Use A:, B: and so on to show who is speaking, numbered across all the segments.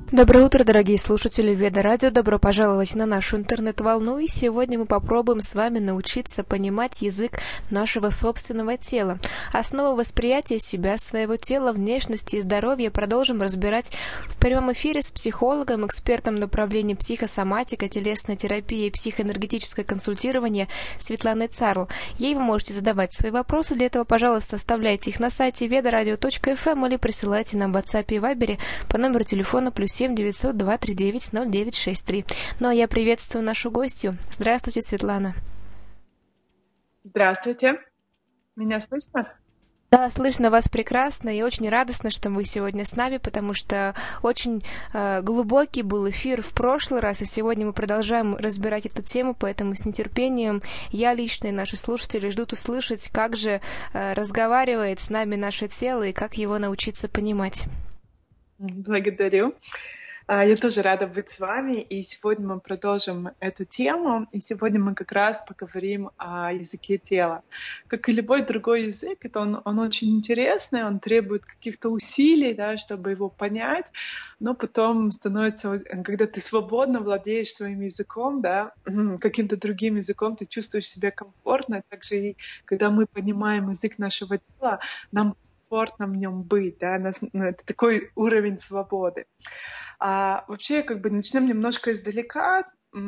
A: Доброе утро, дорогие слушатели Веда Радио. Добро пожаловать на нашу интернет-волну. И сегодня мы попробуем с вами научиться понимать язык нашего собственного тела. Основы восприятия себя, своего тела, внешности и здоровья продолжим разбирать в прямом эфире с психологом, экспертом направления психосоматика, телесная терапия и психоэнергетическое консультирование Светланой Царл. Ей вы можете задавать свои вопросы. Для этого, пожалуйста, оставляйте их на сайте vedaradio.fm или присылайте нам в WhatsApp и Viber по номеру телефона +7 900 239 0963. Ну а я приветствую нашу гостью. Здравствуйте, Светлана.
B: Здравствуйте. Меня слышно?
A: Да, слышно вас прекрасно и очень радостно, что вы сегодня с нами, потому что очень глубокий был эфир в прошлый раз, и сегодня мы продолжаем разбирать эту тему, поэтому с нетерпением я лично и наши слушатели ждут услышать, как же разговаривает с нами наше тело и как его научиться понимать.
B: Благодарю. Я тоже рада быть с вами, и сегодня мы продолжим эту тему, и сегодня мы как раз поговорим о языке тела. Как и любой другой язык, он очень интересный, он требует каких-то усилий, да, чтобы его понять, но потом становится, когда ты свободно владеешь своим языком, да, каким-то другим языком, ты чувствуешь себя комфортно, также и когда мы понимаем язык нашего тела, нам комфортно в нем быть, да, это такой уровень свободы. Вообще, начнем немножко издалека,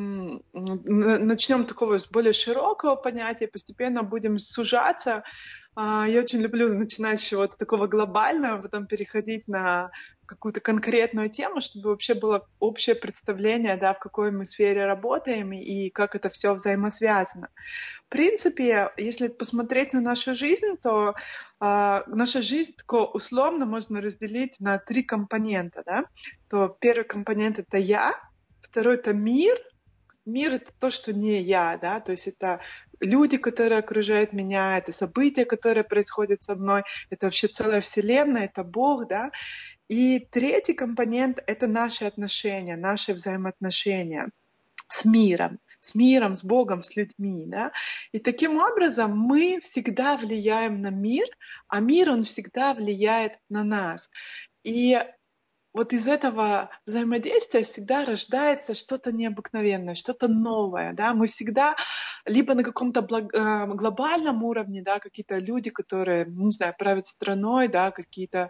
B: начнем такого с более широкого понятия, постепенно будем сужаться. Я очень люблю начинать с чего-то такого глобального, потом переходить на какую-то конкретную тему, чтобы вообще было общее представление, да, в какой мы сфере работаем и как это все взаимосвязано. В принципе, если посмотреть на нашу жизнь, то наша жизнь такого условно можно разделить на 3 компонента. Да? То первый компонент — это я, второй — это мир. Мир — это то, что не я, да, то есть это люди, которые окружают меня, это события, которые происходят со мной, это вообще целая вселенная, это Бог, да. И третий компонент — это наши отношения, наши взаимоотношения с миром, с Богом, с людьми, да. И таким образом мы всегда влияем на мир, а мир, он всегда влияет на нас. И вот из этого взаимодействия всегда рождается что-то необыкновенное, что-то новое, да, мы всегда либо на каком-то глобальном уровне, да, какие-то люди, которые, не знаю, правят страной, да, какие-то,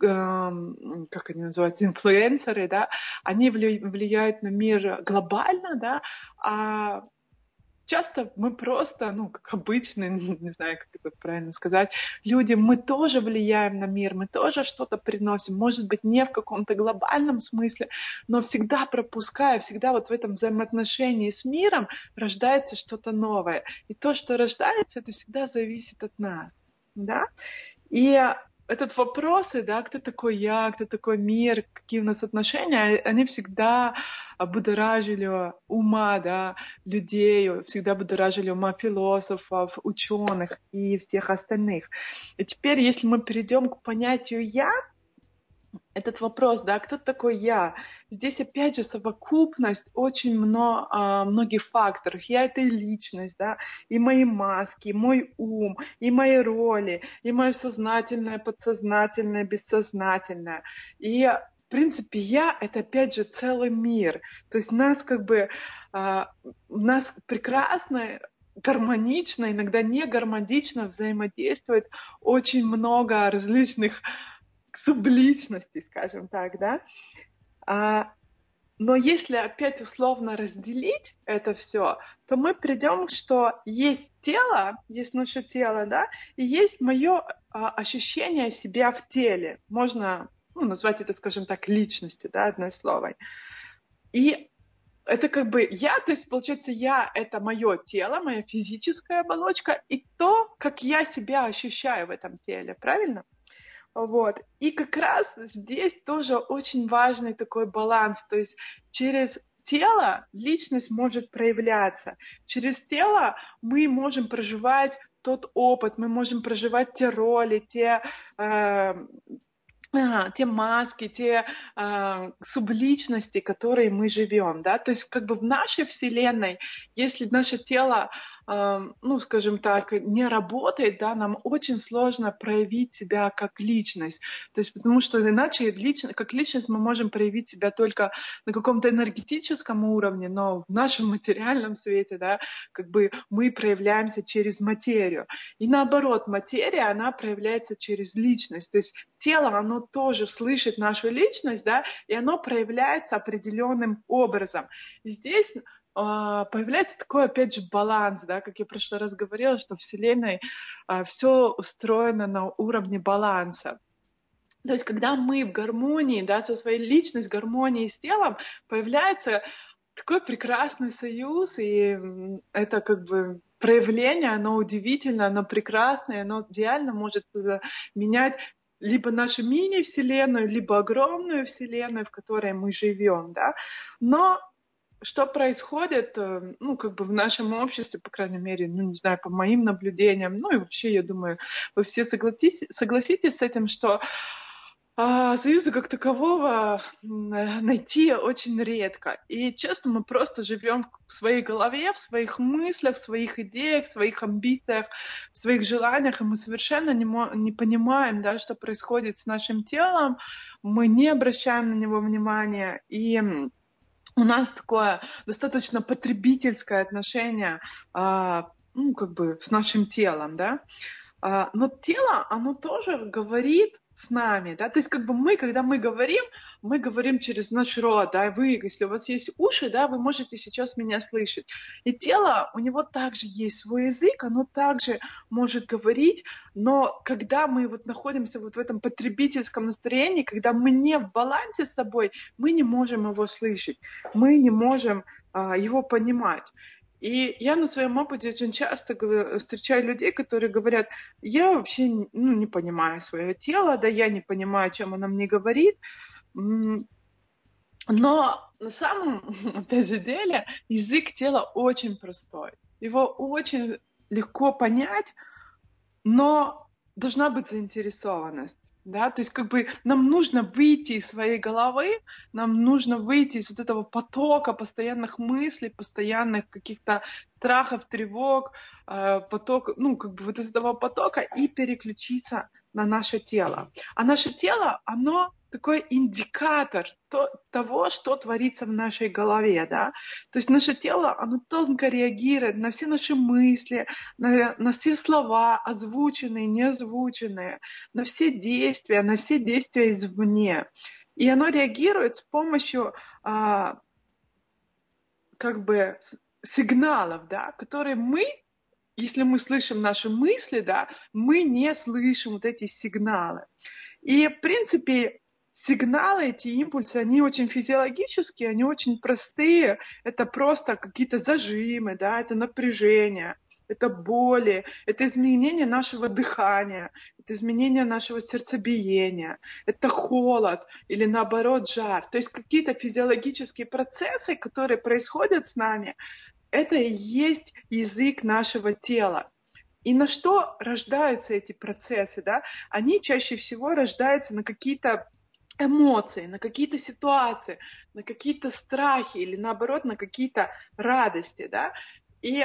B: как они называются, инфлюенсеры, да, они влияют на мир глобально, да, а часто мы просто, как обычные, не знаю, как это правильно сказать, люди, мы тоже влияем на мир, мы тоже что-то приносим, может быть, не в каком-то глобальном смысле, но всегда пропуская, всегда вот в этом взаимоотношении с миром рождается что-то новое. И то, что рождается, это всегда зависит от нас, да? И этот вопрос, да, кто такой я, кто такой мир, какие у нас отношения, они всегда будоражили ума, да, людей, всегда будоражили ума философов, ученых и всех остальных. И теперь, если мы перейдем к понятию «я», этот вопрос, да, кто такой я? Здесь опять же совокупность очень многих факторов. Я — это и личность, да, и мои маски, и мой ум, и мои роли, и мое сознательное, подсознательное, бессознательное. И в принципе, я — это опять же целый мир. То есть нас нас прекрасно, гармонично, иногда не гармонично взаимодействует очень много различных субличности, скажем так, да. Но если опять условно разделить это все, то мы придем, что есть тело, есть наше тело, да, и есть мое ощущение себя в теле. Можно назвать это, скажем так, личностью, да, одной словом. И это я, то есть получается я — это мое тело, моя физическая оболочка, и то, как я себя ощущаю в этом теле, правильно? Вот. И как раз здесь тоже очень важный такой баланс. То есть через тело личность может проявляться. Через тело мы можем проживать тот опыт, мы можем проживать те роли, те маски, те субличности, которые мы живем, да, то есть в нашей вселенной, если наше тело ну, скажем так, не работает, да, нам очень сложно проявить себя как личность. То есть потому что иначе как личность мы можем проявить себя только на каком-то энергетическом уровне, но в нашем материальном свете, да, как бы мы проявляемся через материю. И наоборот, материя, она проявляется через личность. То есть тело, оно тоже слышит нашу личность, да, и оно проявляется определенным образом. И здесь появляется такой, опять же, баланс, да, как я в прошлый раз говорила, что в Вселенной все устроено на уровне баланса. То есть, когда мы в гармонии, да, со своей личностью, гармонии с телом, появляется такой прекрасный союз, и это как бы проявление, оно удивительно, оно прекрасное, оно реально может менять либо нашу мини-вселенную, либо огромную вселенную, в которой мы живем, да. Но что происходит, ну, как бы в нашем обществе, по крайней мере, ну, не знаю, по моим наблюдениям, ну, и вообще, я думаю, вы все согласитесь с этим, что союза как такового найти очень редко. И часто мы просто живем в своей голове, в своих мыслях, в своих идеях, в своих амбициях, в своих желаниях, и мы совершенно не понимаем, да, что происходит с нашим телом, мы не обращаем на него внимания, и у нас такое достаточно потребительское отношение, ну, как бы с нашим телом, да. Но тело, оно тоже говорит с нами, да, то есть как бы мы, когда мы говорим через наш рот, да, вы, если у вас есть уши, да, вы можете сейчас меня слышать. И тело, у него также есть свой язык, оно также может говорить, но когда мы вот находимся вот в этом потребительском настроении, когда мы не в балансе с собой, мы не можем его слышать, мы не можем его понимать. И я на своем опыте очень часто встречаю людей, которые говорят, я вообще не понимаю свое тело, да, я не понимаю, о чем оно мне говорит. Но на самом, опять же, деле язык тела очень простой. Его очень легко понять, но должна быть заинтересованность. Да, то есть как бы нам нужно выйти из своей головы, нам нужно выйти из вот этого потока постоянных мыслей, постоянных каких-то страхов, тревог, поток, ну как бы вот из этого потока и переключиться на наше тело. А наше тело, оно такой индикатор того, что творится в нашей голове, да. То есть наше тело, оно тонко реагирует на все наши мысли, на все слова, озвученные, неозвученные, на все действия извне. И оно реагирует с помощью как бы сигналов, да, которые мы, если мы слышим наши мысли, да, мы не слышим вот эти сигналы. И, в принципе, сигналы, эти импульсы, они очень физиологические, они очень простые. Это просто какие-то зажимы, да, это напряжение, это боли, это изменение нашего дыхания, это изменение нашего сердцебиения, это холод или наоборот жар. То есть какие-то физиологические процессы, которые происходят с нами, это и есть язык нашего тела. И на что рождаются эти процессы, да? Они чаще всего рождаются на какие-то эмоции, на какие-то ситуации, на какие-то страхи или наоборот на какие-то радости, да? И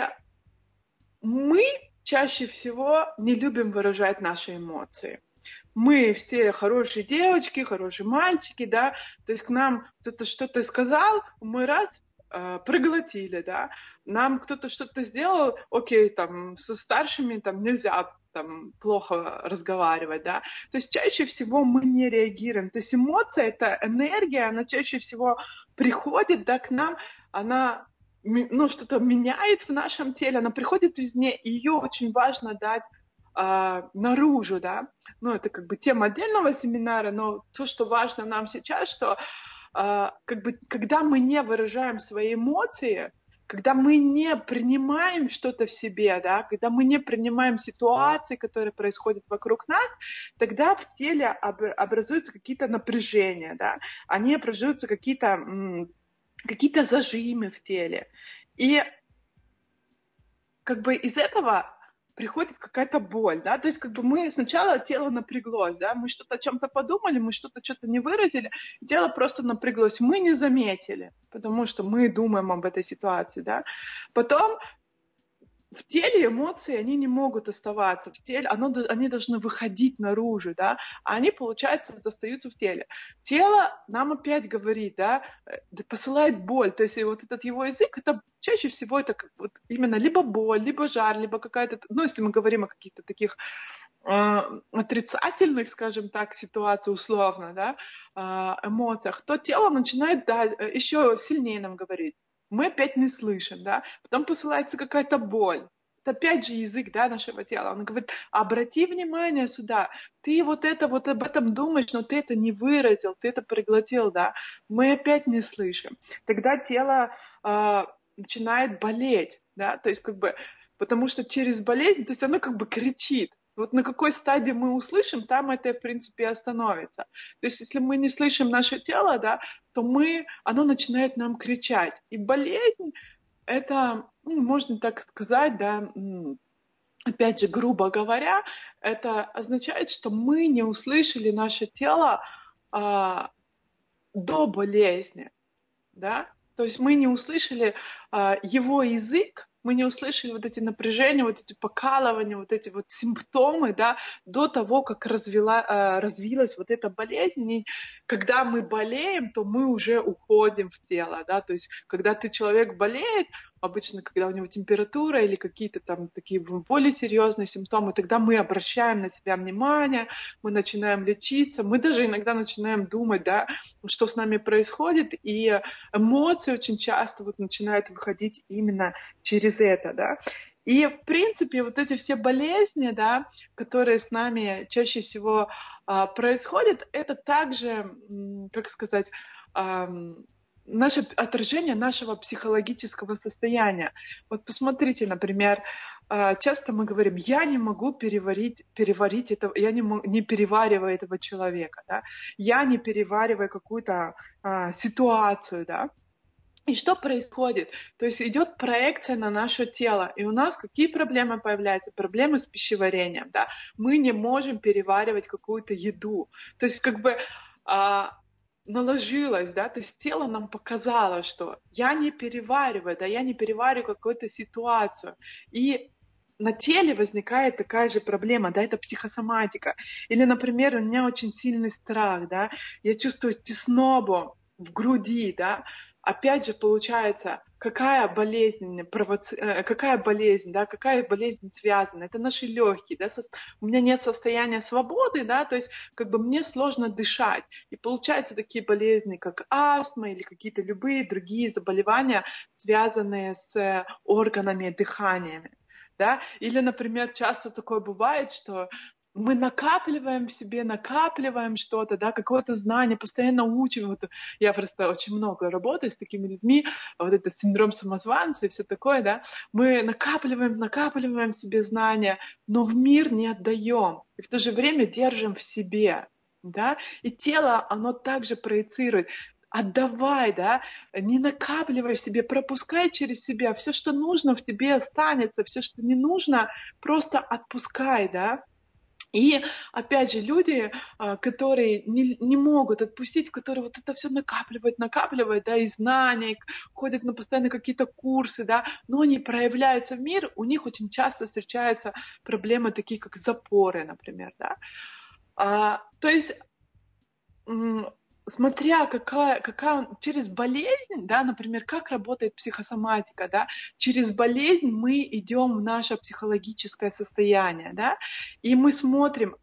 B: мы чаще всего не любим выражать наши эмоции. Мы все хорошие девочки, хорошие мальчики, да, то есть к нам кто-то что-то сказал, мы раз проглотили, да, нам кто-то что-то сделал, окей, там, со старшими там нельзя там плохо разговаривать, да, то есть чаще всего мы не реагируем, то есть эмоция, это энергия, она чаще всего приходит, да, к нам, она, ну, что-то меняет в нашем теле, она приходит извне, и ее очень важно дать наружу, да, ну, это как бы тема отдельного семинара, но то, что важно нам сейчас, что как бы, когда мы не выражаем свои эмоции, когда мы не принимаем что-то в себе, да, когда мы не принимаем ситуации, которые происходят вокруг нас, тогда в теле образуются какие-то напряжения, да, они образуются какие-то зажимы в теле. И как бы из этого приходит какая-то боль, да, то есть как бы мы сначала тело напряглось, да, мы что-то о чем-то подумали, мы что-то не выразили, тело просто напряглось, мы не заметили, потому что мы думаем об этой ситуации, да, потом в теле эмоции, они не могут оставаться в теле, они должны выходить наружу, да, а они, получается, остаются в теле. Тело нам опять говорит, да, посылает боль, то есть вот этот его язык, это чаще всего это вот именно либо боль, либо жар, либо какая-то, ну, если мы говорим о каких-то таких отрицательных, скажем так, ситуациях условно, да, эмоциях, то тело начинает еще сильнее нам говорить. Мы опять не слышим, да, потом посылается какая-то боль. Это опять же язык, да, нашего тела. Он говорит, обрати внимание сюда, ты вот об этом думаешь, но ты это не выразил, ты это проглотил, да. Мы опять не слышим. Тогда тело начинает болеть, да, то есть как бы, потому что через болезнь, то есть оно как бы кричит. Вот на какой стадии мы услышим, там это, в принципе, остановится. То есть, если мы не слышим наше тело, да, то оно начинает нам кричать. И болезнь, это, можно так сказать, да, опять же, грубо говоря, это означает, что мы не услышали наше тело до болезни, да. То есть мы не услышали его язык, мы не услышали вот эти напряжения, вот эти покалывания, вот эти вот симптомы, да, до того, как развилась вот эта болезнь. И когда мы болеем, то мы уже уходим в тело, да, то есть когда человек болеет, обычно, когда у него температура или какие-то там такие более серьезные симптомы, тогда мы обращаем на себя внимание, мы начинаем лечиться, мы даже иногда начинаем думать, да, что с нами происходит, и эмоции очень часто вот начинают выходить именно через это, да. И, в принципе, вот эти все болезни, да, которые с нами чаще всего происходят, это также, как сказать, наше отражение нашего психологического состояния. Вот посмотрите, например, часто мы говорим, я не могу переварить это, я не перевариваю этого человека, да? Я не перевариваю какую-то ситуацию, да? И что происходит? То есть идет проекция на наше тело, и у нас какие проблемы появляются? Проблемы с пищеварением, да? Мы не можем переваривать какую-то еду. То есть как бы наложилось, да, то есть тело нам показало, что я не перевариваю, да, я не перевариваю какую-то ситуацию. И на теле возникает такая же проблема, да, это психосоматика. Или, например, у меня очень сильный страх, да, я чувствую теснобу в груди, да, опять же, получается, какая болезнь, да, какая болезнь связана? Это наши легкие, да, у меня нет состояния свободы, да, то есть как бы мне сложно дышать. И получаются такие болезни, как астма или какие-то любые другие заболевания, связанные с органами дыхания. Да? Или, например, часто такое бывает, что мы накапливаем в себе, накапливаем что-то, да, какое-то знание, постоянно учим. Вот я просто очень много работаю с такими людьми, вот это синдром самозванца и все такое, да. Мы накапливаем в себе знания, но в мир не отдаем. И в то же время держим в себе, да. И тело, оно также проецирует. Отдавай, да, не накапливай в себе, пропускай через себя. Все, что нужно, в тебе останется, все, что не нужно, просто отпускай, да. И опять же, люди, которые не могут отпустить, которые вот это все накапливают, да, и знания, ходят на постоянно какие-то курсы, да, но они проявляются в мир, у них очень часто встречаются проблемы такие, как запоры, например, да. То есть смотря через болезнь, да, например, как работает психосоматика, да, через болезнь мы идем в наше психологическое состояние, да, и мы смотрим,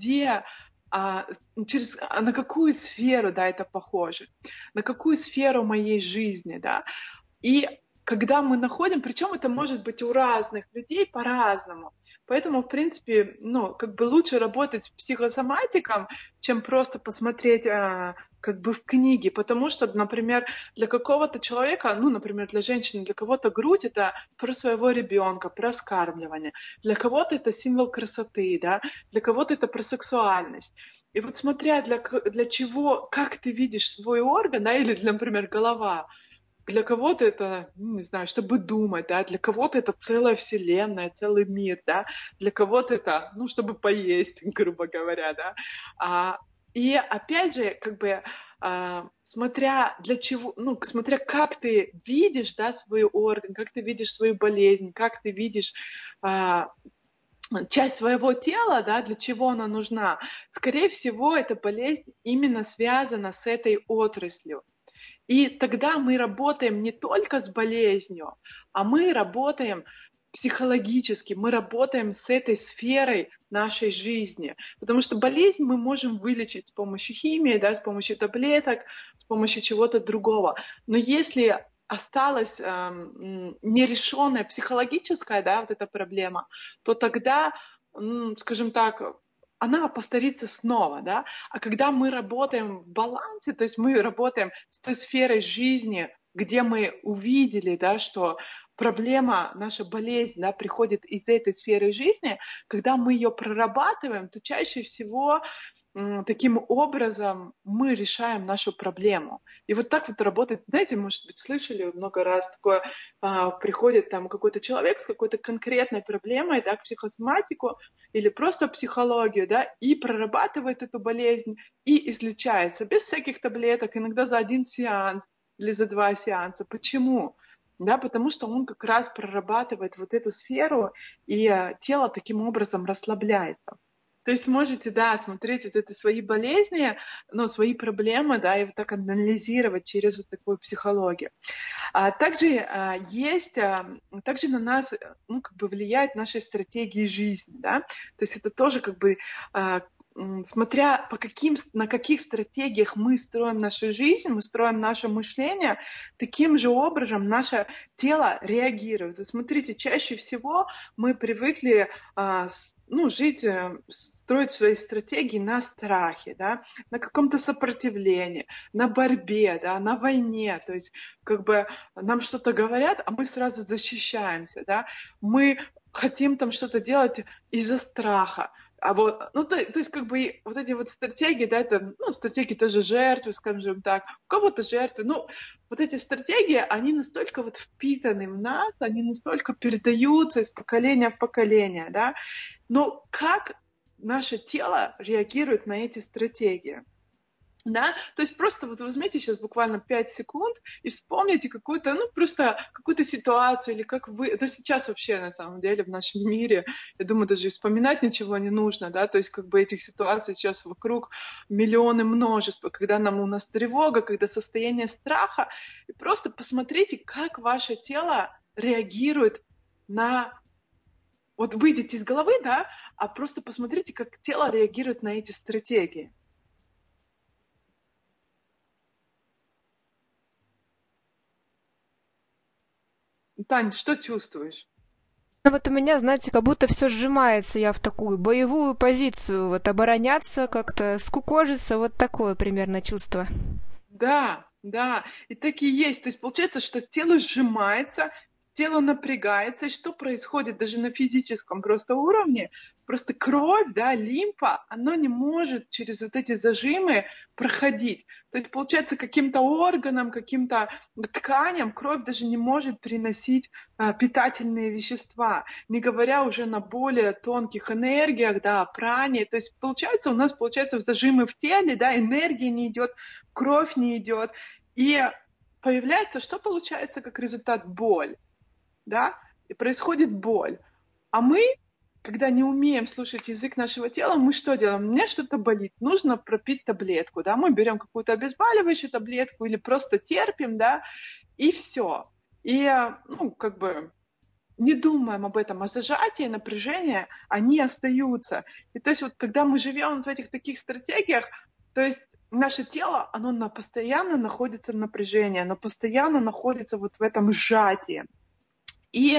B: на какую сферу, да, это похоже, на какую сферу моей жизни, да, и когда мы находим, причем это может быть у разных людей по-разному. Поэтому, в принципе, как бы лучше работать с психосоматиком, чем просто посмотреть как бы в книге. Потому что, например, для какого-то человека, например, для женщины, для кого-то грудь — это про своего ребенка, про вскармливание. Для кого-то это символ красоты, да? Для кого-то это про сексуальность. И вот смотря для чего, как ты видишь свой орган, да, или, например, голова, для кого-то это, не знаю, чтобы думать, да, для кого-то это целая вселенная, целый мир, да, для кого-то это, чтобы поесть, грубо говоря, да. И опять же, как бы смотря для чего, ну, смотря как ты видишь, да, свой орган, как ты видишь свою болезнь, как ты видишь часть своего тела, да, для чего она нужна. Скорее всего, эта болезнь именно связана с этой отраслью. И тогда мы работаем не только с болезнью, а мы работаем психологически, мы работаем с этой сферой нашей жизни. Потому что болезнь мы можем вылечить с помощью химии, да, с помощью таблеток, с помощью чего-то другого. Но если осталась нерешенная психологическая, да, вот эта проблема, то тогда, скажем так, она повторится снова, да. А когда мы работаем в балансе, то есть мы работаем с той сферой жизни, где мы увидели, да, что проблема, наша болезнь, да, приходит из этой сферы жизни, когда мы ее прорабатываем, то чаще всего таким образом мы решаем нашу проблему. И вот так вот работает, знаете, может быть, слышали много раз такое, приходит там какой-то человек с какой-то конкретной проблемой, да, к психосоматику или просто психологию, да, и прорабатывает эту болезнь и излечается без всяких таблеток, иногда за один сеанс или за 2 сеанса. Почему? Да, потому что он как раз прорабатывает вот эту сферу, и тело таким образом расслабляется. То есть можете, да, смотреть вот это свои болезни, ну, свои проблемы, да, и вот так анализировать через вот такую психологию. Также также на нас, ну, как бы влияют наши стратегии жизни, да. То есть это тоже как бы смотря на каких стратегиях мы строим нашу жизнь, мы строим наше мышление, таким же образом наше тело реагирует. И смотрите, чаще всего мы привыкли строить свои стратегии на страхе, да, на каком-то сопротивлении, на борьбе, да, на войне. То есть как бы нам что-то говорят, а мы сразу защищаемся, да. Мы хотим там что-то делать из-за страха. То есть, как бы, вот эти вот стратегии, да, это, стратегии тоже жертвы, скажем так, у кого-то жертвы, вот эти стратегии, они настолько вот впитаны в нас, они настолько передаются из поколения в поколение, да, но как наше тело реагирует на эти стратегии? Да? То есть просто вот возьмите сейчас буквально 5 секунд и вспомните какую-то ситуацию, или как вы... Это сейчас вообще, на самом деле, в нашем мире, я думаю, даже вспоминать ничего не нужно, да, то есть как бы этих ситуаций сейчас вокруг миллионы, множество, когда у нас тревога, когда состояние страха, и просто посмотрите, как ваше тело реагирует на... Вот выйдите из головы, да, а просто посмотрите, как тело реагирует на эти стратегии. Тань, что чувствуешь?
A: Ну вот у меня, знаете, как будто все сжимается, я в такую боевую позицию, вот обороняться как-то, скукожиться, вот такое примерно чувство.
B: Да, да, и так и есть. То есть получается, что тело сжимается, тело напрягается, и что происходит даже на физическом просто уровне? Просто кровь, да, лимфа, она не может через вот эти зажимы проходить. То есть получается, каким-то органам, каким-то тканям кровь даже не может приносить питательные вещества, не говоря уже на более тонких энергиях, да, пране. То есть получается, у нас зажимы в теле, да, энергия не идет, кровь не идет. И появляется, что получается как результат? Боль. Да, и происходит боль. А мы, когда не умеем слушать язык нашего тела, мы что делаем? У меня что-то болит, нужно пропить таблетку, да, мы берем какую-то обезболивающую таблетку или просто терпим, да, и все. И, как бы, не думаем об этом, а зажатие, напряжение, они остаются. И то есть вот когда мы живем в этих таких стратегиях, то есть наше тело, оно постоянно находится в напряжении, оно постоянно находится вот в этом сжатии. И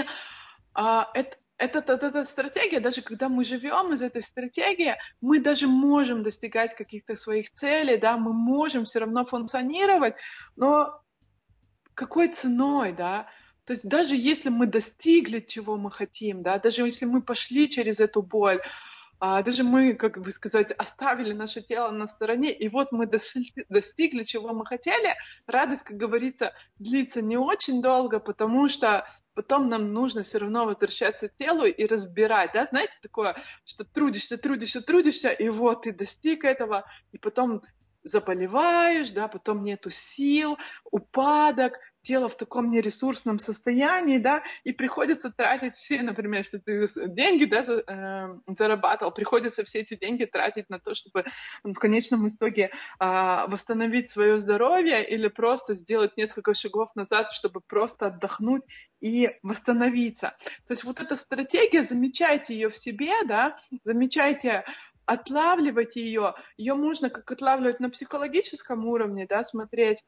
B: эта стратегия, даже когда мы живем из этой стратегии, мы даже можем достигать каких-то своих целей, да, мы можем все равно функционировать, но какой ценой, да? То есть даже если мы достигли, чего мы хотим, да, даже если мы пошли через эту боль, даже мы, как бы сказать, оставили наше тело на стороне, и вот мы достигли, чего мы хотели, радость, как говорится, длится не очень долго, потому что потом нам нужно все равно возвращаться к телу и разбирать, да, знаете, такое, что трудишься, и вот ты достиг этого, и потом заболеваешь, да, потом нету сил, упадок, тело в таком нересурсном состоянии, да, и приходится тратить все, например, если ты деньги, да, зарабатывал, приходится все эти деньги тратить на то, чтобы в конечном итоге восстановить свое здоровье или просто сделать несколько шагов назад, чтобы просто отдохнуть и восстановиться. То есть вот эта стратегия, замечайте ее в себе, да, замечайте, отлавливать ее можно как отлавливать на психологическом уровне, да, смотреть,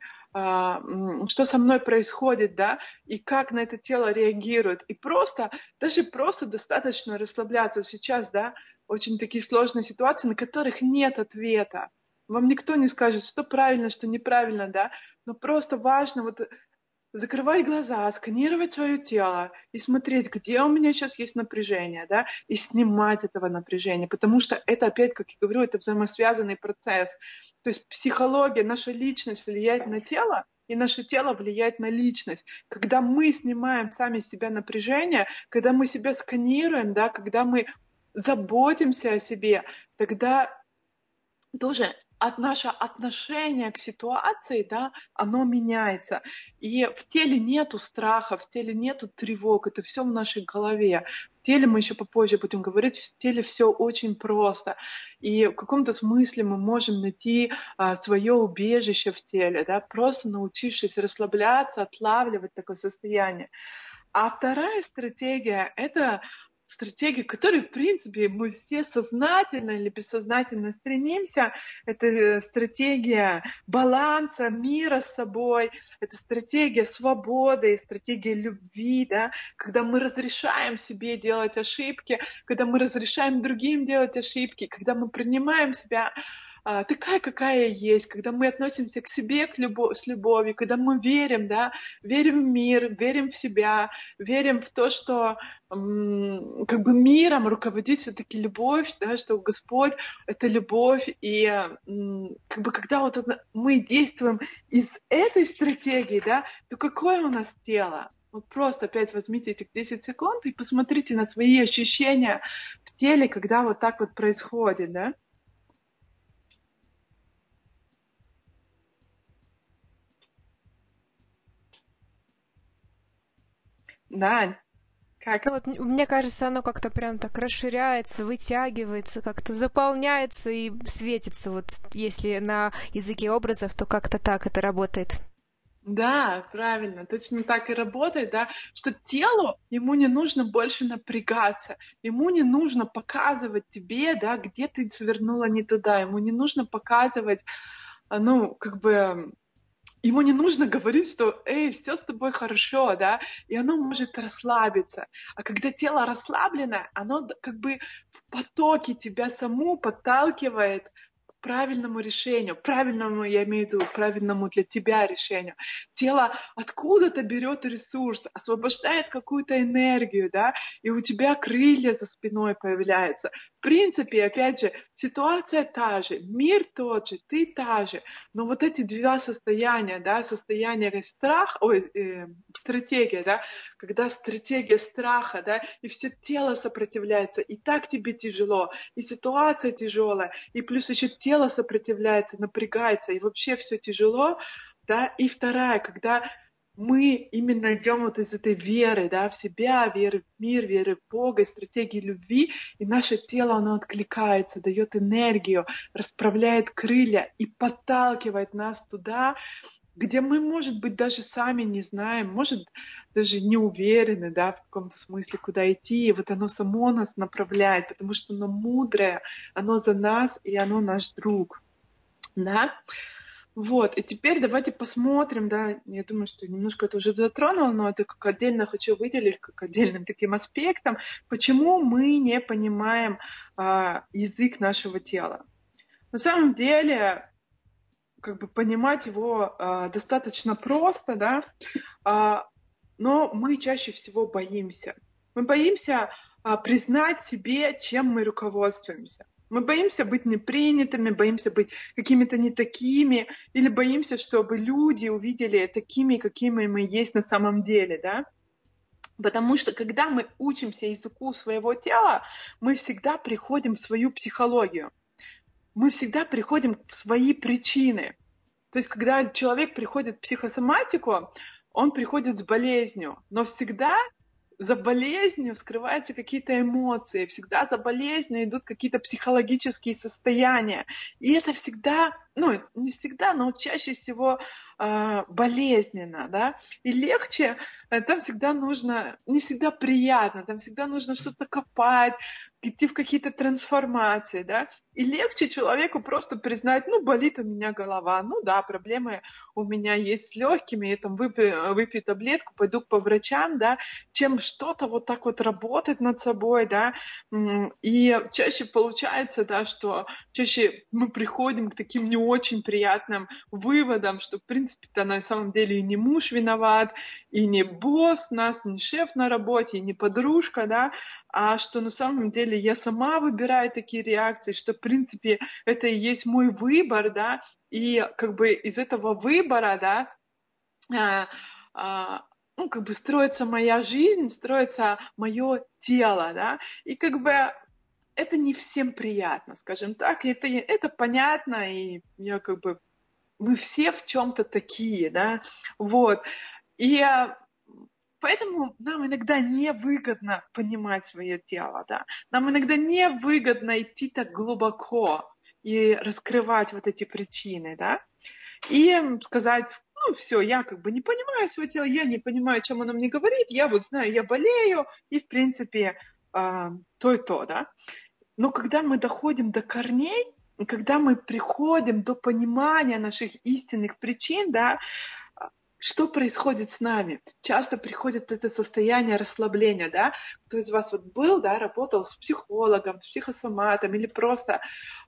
B: что со мной происходит, да, и как на это тело реагирует. И даже просто достаточно расслабляться. Сейчас, да, очень такие сложные ситуации, на которых нет ответа. Вам никто не скажет, что правильно, что неправильно, да, но просто важно вот закрывать глаза, сканировать свое тело и смотреть, где у меня сейчас есть напряжение, да, и снимать этого напряжения, потому что это, опять, как я говорю, это взаимосвязанный процесс. То есть психология, наша личность влияет на тело, и наше тело влияет на личность. Когда мы снимаем сами с себя напряжение, когда мы себя сканируем, да, когда мы заботимся о себе, тогда тоже наше отношение к ситуации, да, оно меняется. И в теле нету страха, в теле нету тревог, это все в нашей голове. В теле, мы еще попозже будем говорить, в теле все очень просто. И в каком-то смысле мы можем найти свое убежище в теле, да, просто научившись расслабляться, отлавливать такое состояние. А вторая стратегия — это стратегии, к которой, в принципе, мы все сознательно или бессознательно стремимся. Это стратегия баланса, мира с собой, это стратегия свободы, стратегия любви, да, когда мы разрешаем себе делать ошибки, когда мы разрешаем другим делать ошибки, когда мы принимаем себя такая, какая есть, когда мы относимся к себе с любовью, когда мы верим, да, верим в мир, верим в себя, верим в то, что как бы миром руководит все-таки любовь, да, что Господь — это любовь, и как бы когда вот мы действуем из этой стратегии, да, то какое у нас тело? Вот просто опять возьмите этих 10 секунд и посмотрите на свои ощущения в теле, когда вот так вот происходит, да. Да, как?
A: Ну вот мне кажется, оно как-то прям так расширяется, вытягивается, как-то заполняется и светится. Вот если на языке образов, то как-то так это работает.
B: Да, правильно, точно так и работает, да, что телу ему не нужно больше напрягаться, ему не нужно показывать тебе, да, где ты свернула не туда, ему не нужно показывать, ну, как бы, ему не нужно говорить, что, эй, все с тобой хорошо, да, и оно может расслабиться. А когда тело расслаблено, оно как бы в потоке тебя саму подталкивает к правильному решению. Правильному, я имею в виду, правильному для тебя решению. Тело откуда-то берет ресурс, освобождает какую-то энергию, да, и у тебя крылья за спиной появляются. В принципе, опять же, ситуация та же, мир тот же, ты та же, но вот эти два состояния, да, состояние страха, стратегия, да, когда стратегия страха, да, и все тело сопротивляется, и так тебе тяжело, и ситуация тяжелая, и плюс еще тело сопротивляется, напрягается, и вообще все тяжело, да, и вторая, когда мы именно идем вот из этой веры, да, в себя, веры в мир, веры в Бога, стратегии любви, и наше тело, оно откликается, дает энергию, расправляет крылья и подталкивает нас туда, где мы, может быть, даже сами не знаем, может, даже не уверены, да, в каком-то смысле, куда идти, и вот оно само нас направляет, потому что оно мудрое, оно за нас, и оно наш друг, да. Вот, и теперь давайте посмотрим, да, я думаю, что немножко это уже затронула, но это как отдельно хочу выделить, как отдельным таким аспектом, почему мы не понимаем язык нашего тела. На самом деле, как бы понимать его достаточно просто, да, но мы чаще всего боимся. Мы боимся признать себе, чем мы руководствуемся. Мы боимся быть непринятыми, боимся быть какими-то не такими, или боимся, чтобы люди увидели такими, какими мы есть на самом деле, да? Потому что, когда мы учимся языку своего тела, мы всегда приходим в свою психологию. мы всегда приходим в свои причины. То есть, когда человек приходит в психосоматику, он приходит с болезнью, но всегда за болезнью скрываются какие-то эмоции, всегда за болезнью идут какие-то психологические состояния. И это всегда, не всегда, но чаще всего болезненно, да. И легче, там всегда нужно, не всегда приятно, там всегда нужно что-то копать, идти в какие-то трансформации, да. И легче человеку просто признать, болит у меня голова, проблемы у меня есть с легкими, я там выпью таблетку, пойду по врачам, да, чем что-то вот так вот работать над собой, да. И чаще получается, да, что чаще мы приходим к таким не очень приятным выводам, что, в принципе-то, на самом деле и не муж виноват, и не босс нас, не шеф на работе, и не подружка, да, а что на самом деле я сама выбираю такие реакции, что, в принципе, это и есть мой выбор, да, и как бы из этого выбора, да, строится моя жизнь, строится мое тело, да, и как бы это не всем приятно, скажем так, это понятно, и я как бы мы все в чем-то такие, да, вот. И поэтому нам иногда невыгодно понимать свое тело, да. Нам иногда невыгодно идти так глубоко и раскрывать вот эти причины, да. И сказать, все, я как бы не понимаю свое тело, я не понимаю, о чем оно мне говорит, я вот знаю, я болею, и в принципе то и то, да. Но когда мы доходим до корней, и когда мы приходим до понимания наших истинных причин, да, что происходит с нами? Часто приходит это состояние расслабления, да? Кто из вас вот был, да, работал с психологом, с психосоматом или просто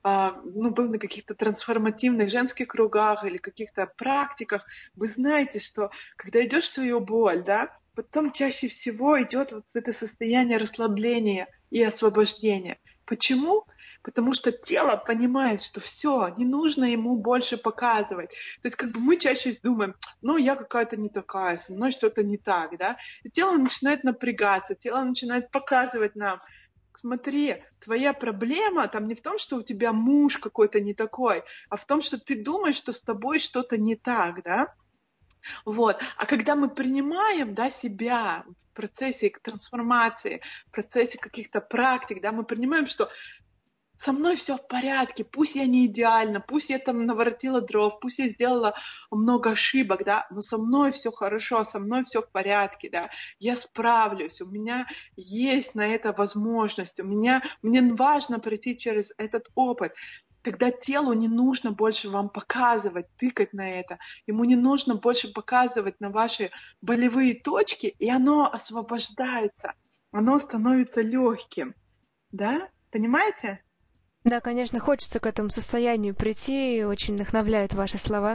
B: был на каких-то трансформативных женских кругах или каких-то практиках, вы знаете, что когда идешь в свою боль, да, потом чаще всего идет вот это состояние расслабления и освобождения. Почему? Потому что тело понимает, что все, не нужно ему больше показывать. То есть как бы мы чаще думаем, я какая-то не такая, со мной что-то не так, да. И тело начинает напрягаться, тело начинает показывать нам, смотри, твоя проблема там не в том, что у тебя муж какой-то не такой, а в том, что ты думаешь, что с тобой что-то не так, да. Вот. А когда мы принимаем, да, себя в процессе трансформации, в процессе каких-то практик, да, мы принимаем, что со мной все в порядке, пусть я не идеальна, пусть я там наворотила дров, пусть я сделала много ошибок, да, но со мной все хорошо, со мной все в порядке, да, я справлюсь, у меня есть на это возможность, мне важно пройти через этот опыт. Тогда телу не нужно больше вам показывать, тыкать на это. Ему не нужно больше показывать на ваши болевые точки, и оно освобождается, оно становится легким. Да? Понимаете?
A: Да, конечно, хочется к этому состоянию прийти, и очень вдохновляют ваши слова.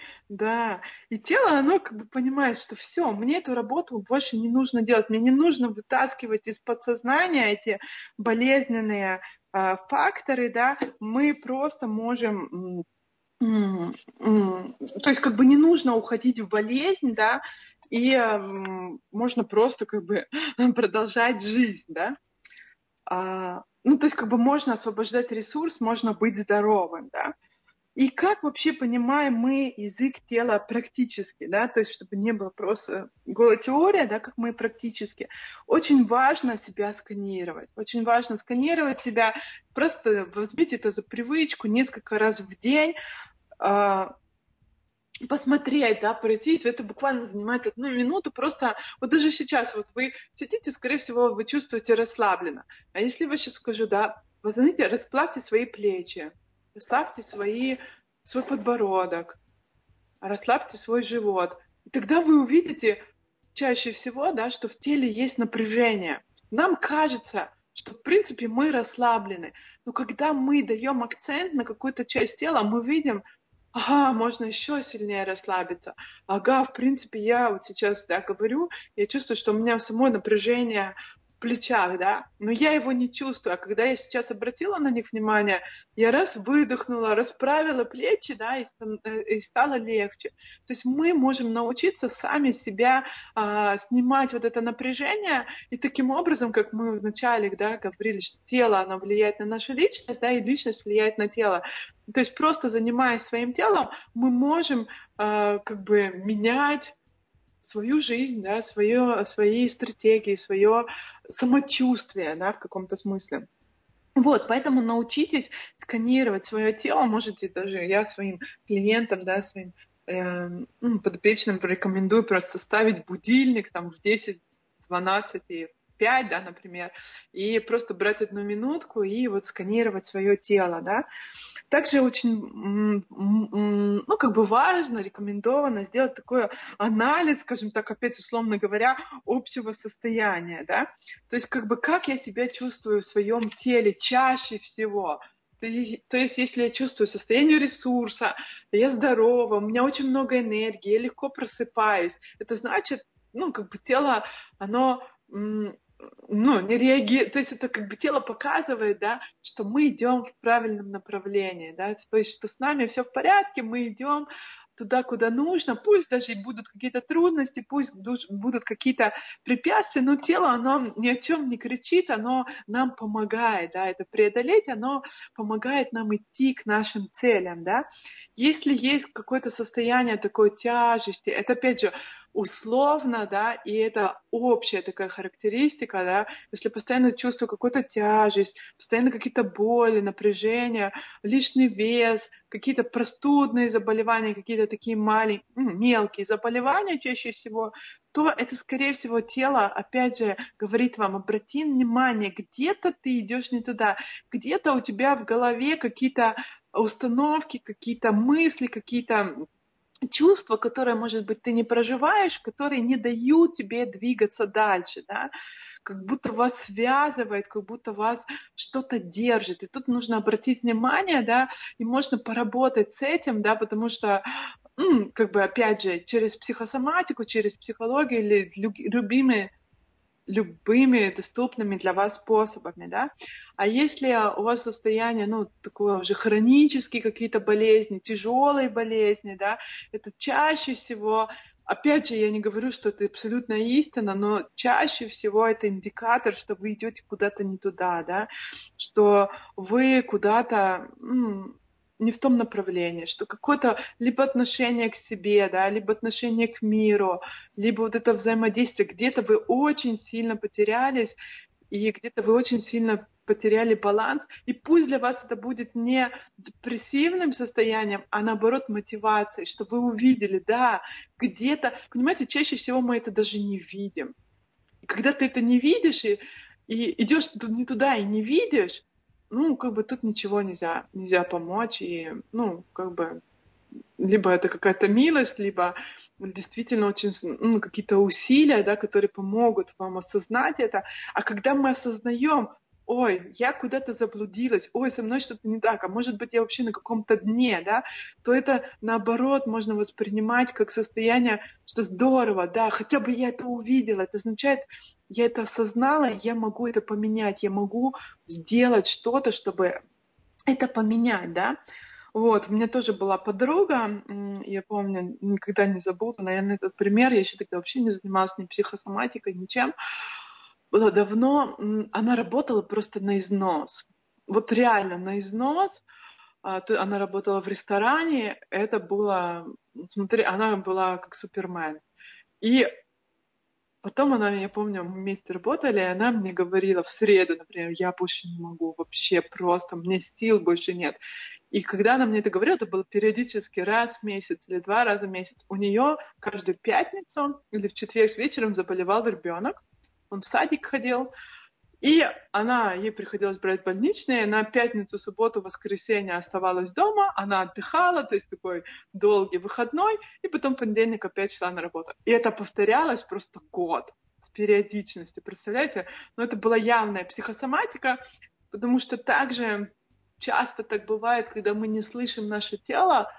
B: Да, и тело, оно как бы понимает, что все, мне эту работу больше не нужно делать, мне не нужно вытаскивать из подсознания эти болезненные факторы, да, мы просто можем, то есть как бы не нужно уходить в болезнь, да, и можно просто как бы продолжать жизнь, да. То есть как бы можно освобождать ресурс, можно быть здоровым, да. И как вообще понимаем мы язык тела практически, да, то есть чтобы не было просто голая теория, да, как мы практически. Очень важно себя сканировать, очень важно сканировать себя, просто возьмите это за привычку несколько раз в день, посмотреть, да, пройтись, это буквально занимает 1 минуту, просто вот даже сейчас вот вы сидите, скорее всего, вы чувствуете расслабленно. А если я сейчас скажу, да, вы знаете, расслабьте свои плечи, расслабьте свой подбородок, расслабьте свой живот. И тогда вы увидите чаще всего, да, что в теле есть напряжение. Нам кажется, что в принципе мы расслаблены, но когда мы даем акцент на какую-то часть тела, мы видим, ага, можно еще сильнее расслабиться. Ага, в принципе, я вот сейчас, да, говорю, я чувствую, что у меня самое напряжение плечах, да, но я его не чувствую. А когда я сейчас обратила на них внимание, я раз выдохнула, расправила плечи, да, и стало легче. То есть мы можем научиться сами себя снимать вот это напряжение, и таким образом, как мы вначале, да, говорили, что тело, оно влияет на нашу личность, да, и личность влияет на тело. То есть просто занимаясь своим телом, мы можем как бы менять свою жизнь, да, свои стратегии, свое самочувствие, да, в каком-то смысле. Вот, поэтому научитесь сканировать свое тело, можете даже, я своим клиентам, да, своим подопечным рекомендую просто ставить будильник там в 10, 12 и 5, да, например, и просто брать 1 минутку и вот сканировать свое тело, да. Также очень, ну, как бы важно, рекомендовано сделать такой анализ, скажем так, опять условно говоря, общего состояния, да. То есть, как бы, как я себя чувствую в своем теле чаще всего. То есть, если я чувствую состояние ресурса, я здорова, у меня очень много энергии, я легко просыпаюсь, это значит, ну, как бы тело, оно ну, не реагирует, то есть это как бы тело показывает, да, что мы идем в правильном направлении, да, то есть что с нами все в порядке, мы идем туда, куда нужно, пусть даже и будут какие-то трудности, пусть будут какие-то препятствия, но тело, оно ни о чем не кричит, оно нам помогает, да, это преодолеть, оно помогает нам идти к нашим целям, да. Если есть какое-то состояние такой тяжести, это опять же условно, да, и это общая такая характеристика, да, если постоянно чувствую какую-то тяжесть, постоянно какие-то боли, напряжения, лишний вес, какие-то простудные заболевания, какие-то такие мелкие заболевания чаще всего, то это, скорее всего, тело, опять же, говорит вам, обрати внимание, где-то ты идешь не туда, где-то у тебя в голове какие-то установки, какие-то мысли, какие-то чувства, которые, может быть, ты не проживаешь, которые не дают тебе двигаться дальше, да, как будто вас связывает, как будто вас что-то держит. И тут нужно обратить внимание, да, и можно поработать с этим, да, потому что, как бы, опять же, через психосоматику, через психологию или любыми доступными для вас способами, да. А если у вас состояние, ну, такое уже хронические какие-то болезни, тяжелые болезни, да, это чаще всего, опять же, я не говорю, что это абсолютно истина, но чаще всего это индикатор, что вы идете куда-то не туда, да, что вы куда-то не в том направлении, что какое-то либо отношение к себе, да, либо отношение к миру, либо вот это взаимодействие, где-то вы очень сильно потерялись, и где-то вы очень сильно потеряли баланс, и пусть для вас это будет не депрессивным состоянием, а наоборот мотивацией, чтобы вы увидели, да, где-то, понимаете, чаще всего мы это даже не видим. И когда ты это не видишь, и идешь не туда и не видишь, ну, как бы тут ничего нельзя помочь, и, ну, как бы, либо это какая-то милость, либо действительно очень, ну, какие-то усилия, да, которые помогут вам осознать это. А когда мы осознаем, ой, я куда-то заблудилась, ой, со мной что-то не так, а может быть, я вообще на каком-то дне, да, то это, наоборот, можно воспринимать как состояние, что здорово, да, хотя бы я это увидела, это означает, я это осознала, я могу это поменять, я могу сделать что-то, чтобы это поменять, да. Вот, у меня тоже была подруга, я помню, никогда не забуду, наверное, этот пример, я еще тогда вообще не занималась ни психосоматикой, ничем. Было давно, она работала просто на износ. Вот реально на износ. Она работала в ресторане, это было, смотри, она была как Супермен. И потом она, я помню, мы вместе работали, и она мне говорила в среду, например, я больше не могу вообще просто, мне сил больше нет. И когда она мне это говорила, это было периодически раз в месяц или 2 раза в месяц. У нее каждую пятницу или в четверг вечером заболевал ребенок, он в садик ходил, и ей приходилось брать больничные, на пятницу, субботу, воскресенье оставалась дома, она отдыхала, то есть такой долгий выходной, и потом в понедельник опять шла на работу. И это повторялось просто год с периодичностью, представляете? Но это была явная психосоматика, потому что также часто так бывает, когда мы не слышим наше тело,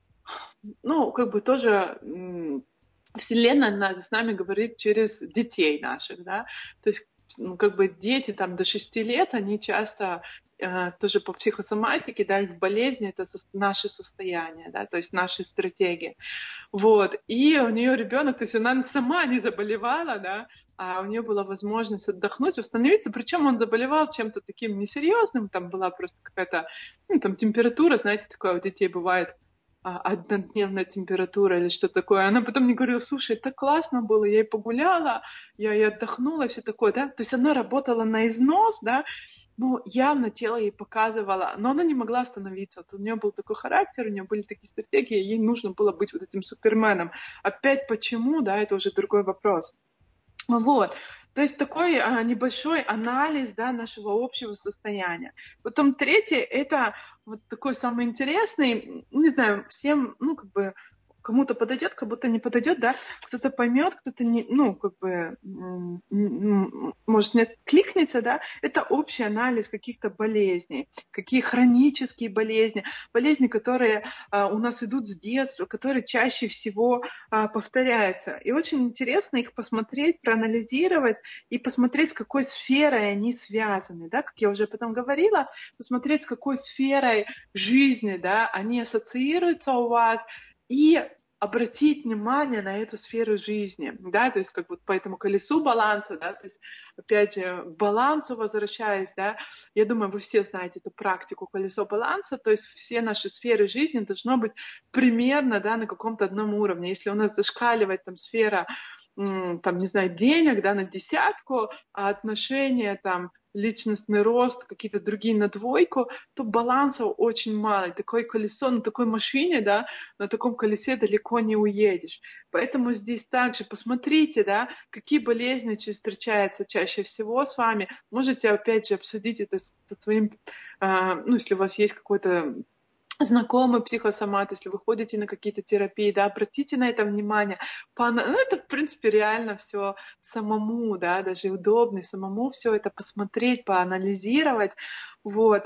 B: ну, как бы тоже Вселенная с нами говорит через детей наших, да, то есть как бы дети там до 6 лет, они часто тоже по психосоматике, да, их болезни — это наше состояние, да, то есть наши стратегии. Вот. И у нее ребенок, то есть она сама не заболевала, да, а у нее была возможность отдохнуть, восстановиться. Причем он заболевал чем-то таким несерьезным, там была просто какая-то, ну, там температура, знаете, такое у детей бывает, однодневная температура или что-то такое. Она потом мне говорила: слушай, так классно было, я и погуляла, я и отдохнула, все такое, да. То есть она работала на износ, да, ну, явно тело ей показывало, но она не могла остановиться. Вот у нее был такой характер, у нее были такие стратегии, ей нужно было быть вот этим суперменом. Опять почему, да, это уже другой вопрос. Вот. То есть такой небольшой анализ, да, нашего общего состояния. Потом третье — это вот такой самый интересный, не знаю, всем, ну, как бы, кому-то подойдет, кому-то не подойдет, да, кто-то поймет, кто-то не, ну, как бы, может, не кликнется, да, это общий анализ каких-то болезней, какие хронические болезни, болезни, которые у нас идут с детства, которые чаще всего повторяются. И очень интересно их посмотреть, проанализировать и посмотреть, с какой сферой они связаны, да, как я уже потом говорила, посмотреть, с какой сферой жизни, да, они ассоциируются у вас, и обратить внимание на эту сферу жизни, да, то есть как вот по этому колесу баланса, да, то есть опять же к балансу возвращаясь, да, я думаю, вы все знаете эту практику колесо баланса, то есть все наши сферы жизни должно быть примерно, да, на каком-то одном уровне. Если у нас зашкаливает там сфера, там, не знаю, денег, да, на 10, а отношения там, личностный рост, какие-то другие на 2, то баланса очень мало. И такое колесо на такой машине, да, на таком колесе далеко не уедешь. Поэтому здесь также посмотрите, да, какие болезни встречаются чаще всего с вами. Можете, опять же, обсудить это со своим, ну, если у вас есть какой-то знакомый психосомат, если вы ходите на какие-то терапии, да, обратите на это внимание. Ну, это, в принципе, реально все самому, да, даже удобно самому все это посмотреть, поанализировать, вот,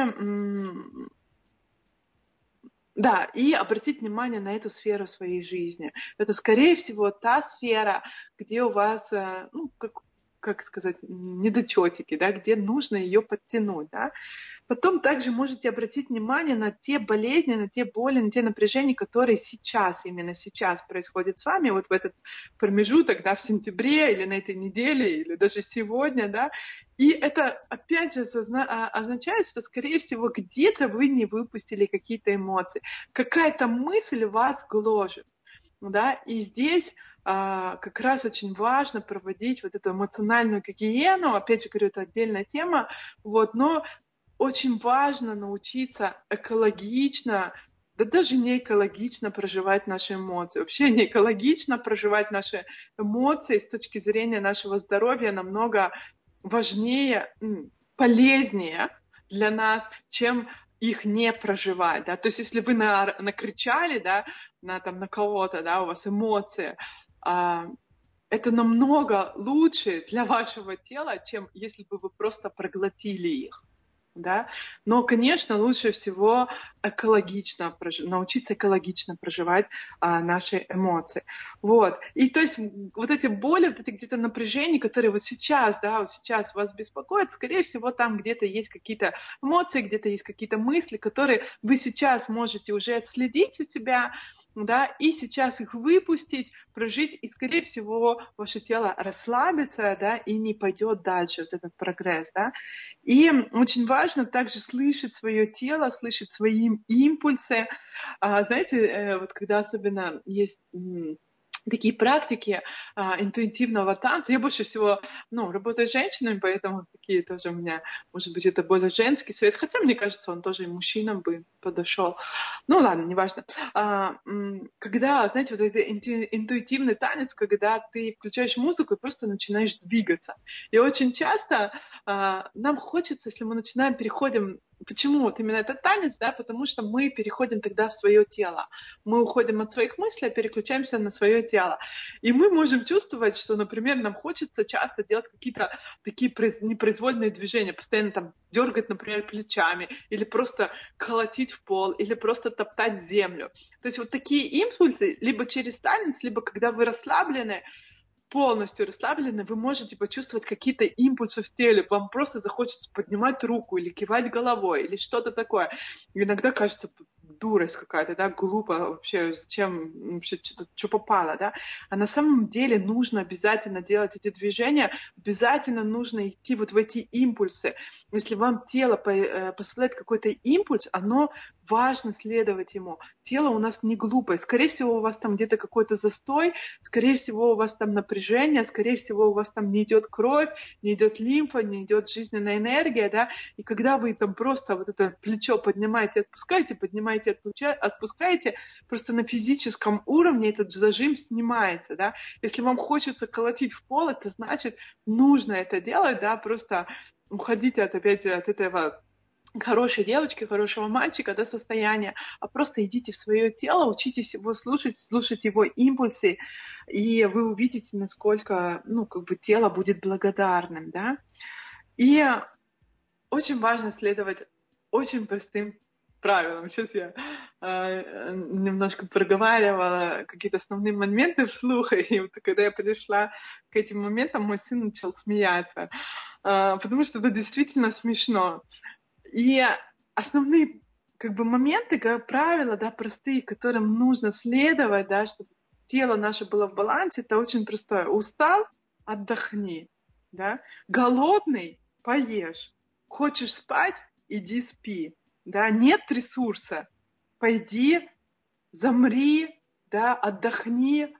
B: да, и обратить внимание на эту сферу своей жизни. Это, скорее всего, та сфера, где у вас, ну, как сказать, недочетики, да, где нужно ее подтянуть, да. Потом также можете обратить внимание на те болезни, на те боли, на те напряжения, которые сейчас, именно сейчас происходят с вами, вот в этот промежуток, да, в сентябре или на этой неделе, или даже сегодня, да. И это, опять же, означает, что, скорее всего, где-то вы не выпустили какие-то эмоции, какая-то мысль вас гложет, да, и здесь как раз очень важно проводить вот эту эмоциональную гигиену, опять же говорю, это отдельная тема, вот, но очень важно научиться экологично, да даже не экологично проживать наши эмоции. Вообще не экологично проживать наши эмоции с точки зрения нашего здоровья намного важнее, полезнее для нас, чем их не проживать, да, то есть если вы накричали, да, на кого-то, да, у вас эмоции, это намного лучше для вашего тела, чем если бы вы просто проглотили их. Да? Но, конечно, лучше всего научиться экологично проживать наши эмоции. Вот. И то есть вот эти боли, вот эти где-то напряжения, которые вот сейчас, да, вот сейчас вас беспокоят, скорее всего, там где-то есть какие-то эмоции, где-то есть какие-то мысли, которые вы сейчас можете уже отследить у себя, да, и сейчас их выпустить, прожить, и, скорее всего, ваше тело расслабится, да, и не пойдет дальше вот этот прогресс, да. И очень важно также слышать свое тело, слышать свои импульсы. Знаете, вот когда особенно есть такие практики интуитивного танца. Я больше всего, работаю с женщинами, поэтому такие тоже у меня, может быть, это более женский совет. Хотя, мне кажется, он тоже и мужчинам бы подошел. Ну, ладно, неважно. Когда, знаете, вот это интуитивный танец, когда ты включаешь музыку и просто начинаешь двигаться. И очень часто нам хочется, если мы переходим. Почему вот именно этот танец, да, потому что мы переходим тогда в свое тело. Мы уходим от своих мыслей, переключаемся на свое тело. И мы можем чувствовать, что, например, нам хочется часто делать какие-то такие непроизвольные движения, постоянно там дергать, например, плечами, или просто колотить в пол, или просто топтать землю. То есть вот такие импульсы, либо через танец, либо когда вы расслаблены, полностью расслаблены, вы можете почувствовать какие-то импульсы в теле, вам просто захочется поднимать руку или кивать головой, или что-то такое. Иногда кажется дурость какая-то, да, глупо вообще, зачем вообще что попало, да. А на самом деле нужно обязательно делать эти движения, обязательно нужно идти вот в эти импульсы. Если вам тело посылает какой-то импульс, оно важно следовать ему. Тело у нас не глупое. Скорее всего, у вас там где-то какой-то застой, скорее всего, у вас там напряжение, скорее всего, у вас там не идет кровь, не идет лимфа, не идет жизненная энергия, да, и когда вы там просто вот это плечо поднимаете, отпускаете, просто на физическом уровне этот зажим снимается, да. Если вам хочется колотить в пол, это значит, нужно это делать, да, просто уходите опять от этого хорошей девочки, хорошего мальчика, да, состояния, а просто идите в свое тело, учитесь его слушать его импульсы, и вы увидите, насколько, тело будет благодарным, да. И очень важно следовать очень простым правилам. Сейчас я немножко проговаривала какие-то основные моменты вслух, и вот когда я пришла к этим моментам, мой сын начал смеяться, потому что это действительно смешно. И основные моменты, правила, да, простые, которым нужно следовать, да, чтобы тело наше было в балансе, это очень простое. Устал — отдохни, да? Голодный — поешь. Хочешь спать — иди спи, да? Нет ресурса — пойди, замри, да, отдохни.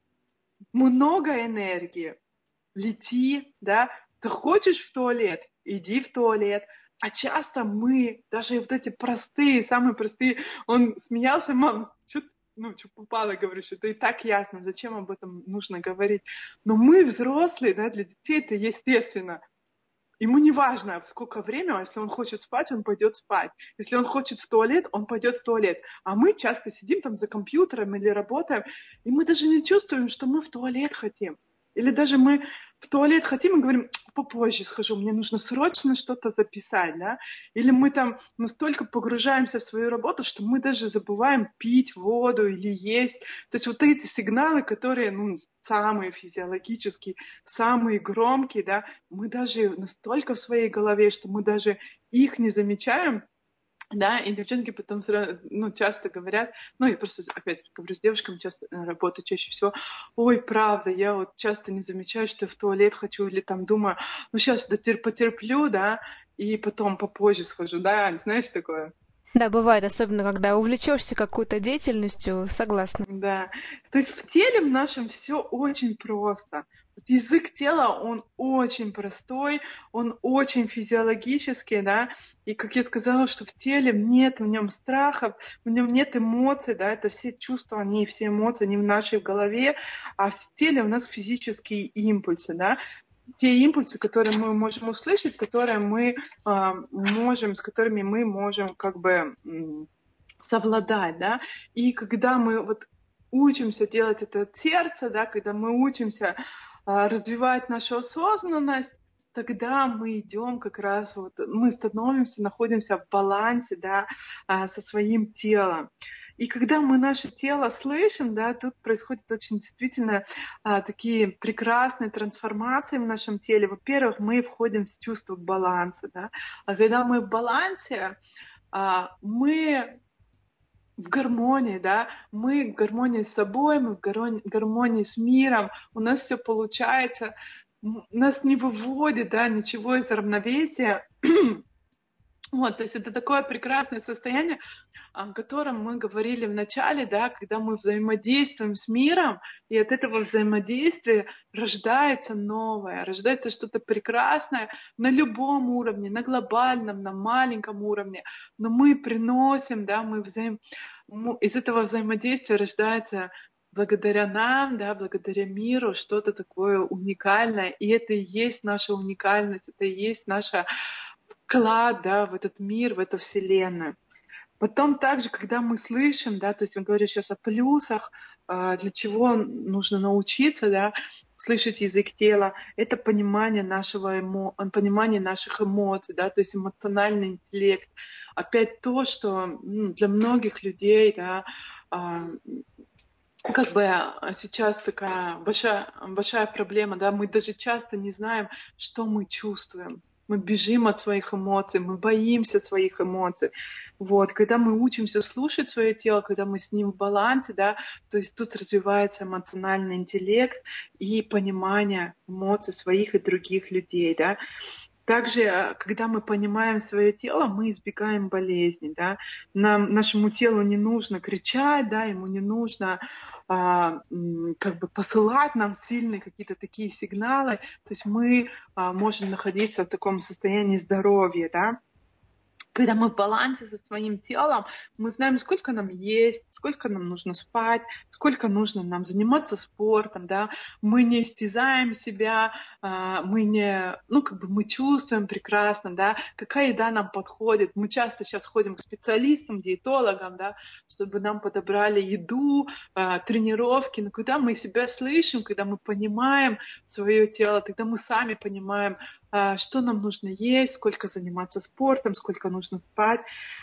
B: Много энергии — лети, да? Ты хочешь в туалет — иди в туалет. А часто мы, даже вот эти простые, самые простые, он смеялся: мам, что попало, говорю, что это и так ясно, зачем об этом нужно говорить. Но мы взрослые, да, для детей это естественно. Ему не важно, сколько времени, если он хочет спать, он пойдет спать. Если он хочет в туалет, он пойдет в туалет. А мы часто сидим там за компьютером или работаем, и мы даже не чувствуем, что мы в туалет хотим. Или даже мы в туалет хотим и говорим: попозже схожу, мне нужно срочно что-то записать, да? Или мы там настолько погружаемся в свою работу, что мы даже забываем пить воду или есть. То есть вот эти сигналы, которые, самые физиологические, самые громкие, да, мы даже настолько в своей голове, что мы даже их не замечаем. Да, и девчонки потом часто говорят, я просто опять говорю с девушками, часто работаю чаще всего: ой, правда, я вот часто не замечаю, что я в туалет хочу, или там думаю, сейчас потерплю, да, и потом попозже схожу, да, знаешь такое?
A: Да, бывает, особенно когда увлечешься какой-то деятельностью, согласна.
B: Да, то есть в теле в нашем все очень просто. Вот язык тела, он очень простой, он очень физиологический, да, и, как я сказала, что в теле нет в нем страхов, в нем нет эмоций, да, это все чувства, они все эмоции, они в нашей голове, а в теле у нас физические импульсы, да, те импульсы, которые мы можем услышать, с которыми мы можем совладать, да, и когда мы вот учимся делать это от сердца, да, когда мы учимся развивать нашу осознанность, тогда мы идем мы становимся, находимся в балансе, да, со своим телом. И когда мы наше тело слышим, да, тут происходят очень действительно такие прекрасные трансформации в нашем теле. Во-первых, мы входим в чувство баланса, да, а когда мы в балансе, мы в гармонии, да, мы в гармонии с собой, мы в гармонии с миром, у нас все получается, нас не выводит, да, ничего из равновесия. Вот, то есть это такое прекрасное состояние, о котором мы говорили в начале, да, когда мы взаимодействуем с миром, и от этого взаимодействия рождается новое, рождается что-то прекрасное на любом уровне, на глобальном, на маленьком уровне, но мы приносим, да, из этого взаимодействия рождается благодаря нам, да, благодаря миру что-то такое уникальное, и это и есть наша уникальность, это и есть наша вклад, да, в этот мир, в эту вселенную. Потом также, когда мы слышим, да, то есть я говорю сейчас о плюсах, для чего нужно научиться, да, слышать язык тела, это понимание наших эмоций, да, то есть эмоциональный интеллект. Опять то, что для многих людей, да, как бы сейчас такая большая проблема, да, мы даже часто не знаем, что мы чувствуем. Мы бежим от своих эмоций, мы боимся своих эмоций. Вот. Когда мы учимся слушать свое тело, когда мы с ним в балансе, да, то есть тут развивается эмоциональный интеллект и понимание эмоций своих и других людей, да. Также, когда мы понимаем свое тело, мы избегаем болезней, да. Нашему телу не нужно кричать, да, ему не нужно как бы посылать нам сильные какие-то такие сигналы. То есть мы можем находиться в таком состоянии здоровья, да. Когда мы в балансе со своим телом, мы знаем, сколько нам есть, сколько нам нужно спать, сколько нужно нам заниматься спортом, да, мы не истязаем себя, мы не, как бы мы чувствуем прекрасно, да, какая еда нам подходит. Мы часто сейчас ходим к специалистам, диетологам, да, чтобы нам подобрали еду, тренировки, но когда мы себя слышим, когда мы понимаем свое тело, тогда мы сами понимаем, что нам нужно есть, сколько заниматься спортом, сколько нужно спать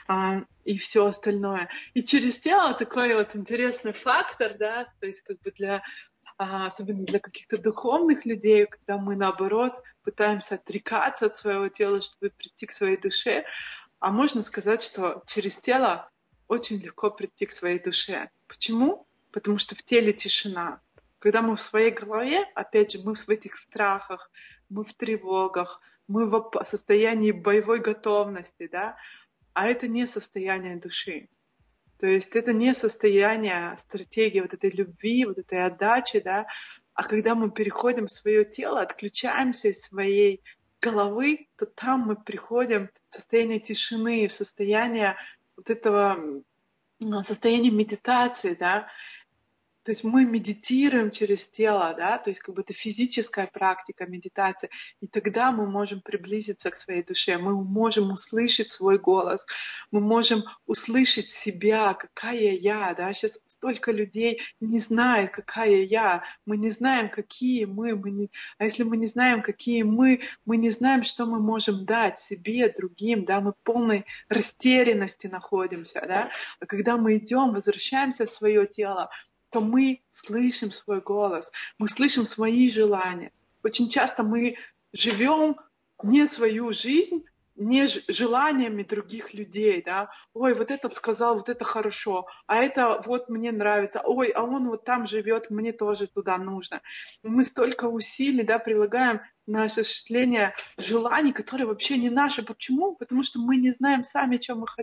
B: и все остальное. И через тело такой вот интересный фактор, да, то есть как бы особенно для каких-то духовных людей, когда мы наоборот пытаемся отрекаться от своего тела, чтобы прийти к своей душе, а можно сказать, что через тело очень легко прийти к своей душе. Почему? Потому что в теле тишина. Когда мы в своей голове, опять же, мы в этих страхах, мы в тревогах, мы в состоянии боевой готовности, да, а это не состояние души. То есть это не состояние стратегии вот этой любви, вот этой отдачи, да, а когда мы переходим в свое тело, отключаемся из своей головы, то там мы приходим в состояние тишины, в состояние вот этого состояния медитации, да. То есть мы медитируем через тело, да, то есть как бы это физическая практика медитации, и тогда мы можем приблизиться к своей душе, мы можем услышать свой голос, мы можем услышать себя, какая я, да, сейчас столько людей не знает, какая я, мы не знаем, какие а если мы не знаем, какие мы не знаем, что мы можем дать себе, другим, да, мы в полной растерянности находимся, да, а когда мы идем, возвращаемся в свое тело, то мы слышим свой голос, мы слышим свои желания. Очень часто мы живем не свою жизнь, не желаниями других людей, да. Ой, вот этот сказал, вот это хорошо, а это вот мне нравится, ой, а он вот там живет, мне тоже туда нужно. Мы столько усилий, да, прилагаем на осуществление желаний, которые вообще не наши. Почему? Потому что мы не знаем сами, что мы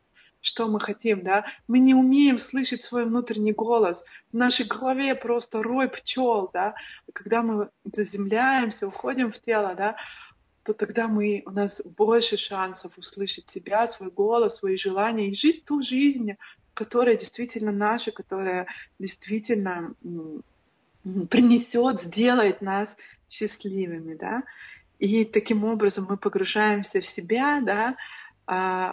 B: хотим, да, мы не умеем слышать свой внутренний голос, в нашей голове просто рой пчел, да, когда мы заземляемся, уходим в тело, да, то тогда у нас больше шансов услышать себя, свой голос, свои желания и жить ту жизнь, которая действительно наша, которая действительно принесет, сделает нас счастливыми, да, и таким образом мы погружаемся в себя, да,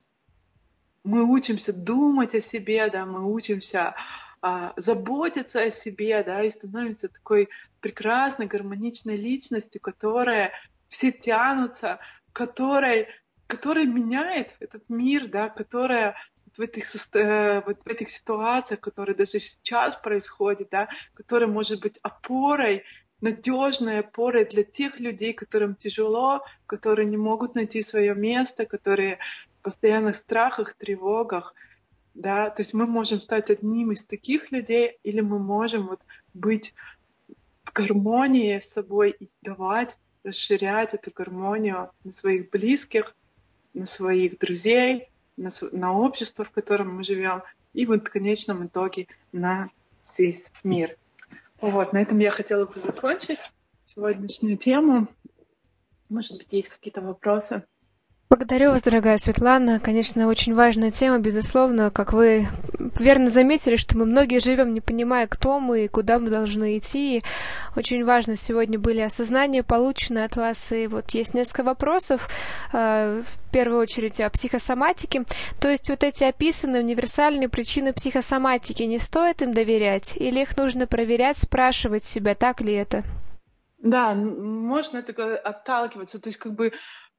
B: мы учимся думать о себе, да, мы учимся заботиться о себе, да, и становимся такой прекрасной, гармоничной личностью, которая все тянутся, которая меняет этот мир, да, которая в этих ситуациях, которые даже сейчас происходят, да, которая может быть опорой, надежной опорой для тех людей, которым тяжело, которые не могут найти свое место, которые в постоянных страхах, тревогах, да, то есть мы можем стать одним из таких людей, или мы можем вот быть в гармонии с собой и давать, расширять эту гармонию на своих близких, на своих друзей, на общество, в котором мы живем, и вот в конечном итоге на весь мир. Вот, на этом я хотела бы закончить сегодняшнюю тему. Может быть, есть какие-то вопросы?
A: Благодарю вас, дорогая Светлана. Конечно, очень важная тема, безусловно. Как вы верно заметили, что мы многие живем, не понимая, кто мы и куда мы должны идти. И очень важно сегодня были осознания, полученные от вас. И вот есть несколько вопросов. В первую очередь о психосоматике. То есть вот эти описанные универсальные причины психосоматики, не стоит им доверять? Или их нужно проверять, спрашивать себя, так ли это?
B: Да, можно от этого отталкиваться. То есть как бы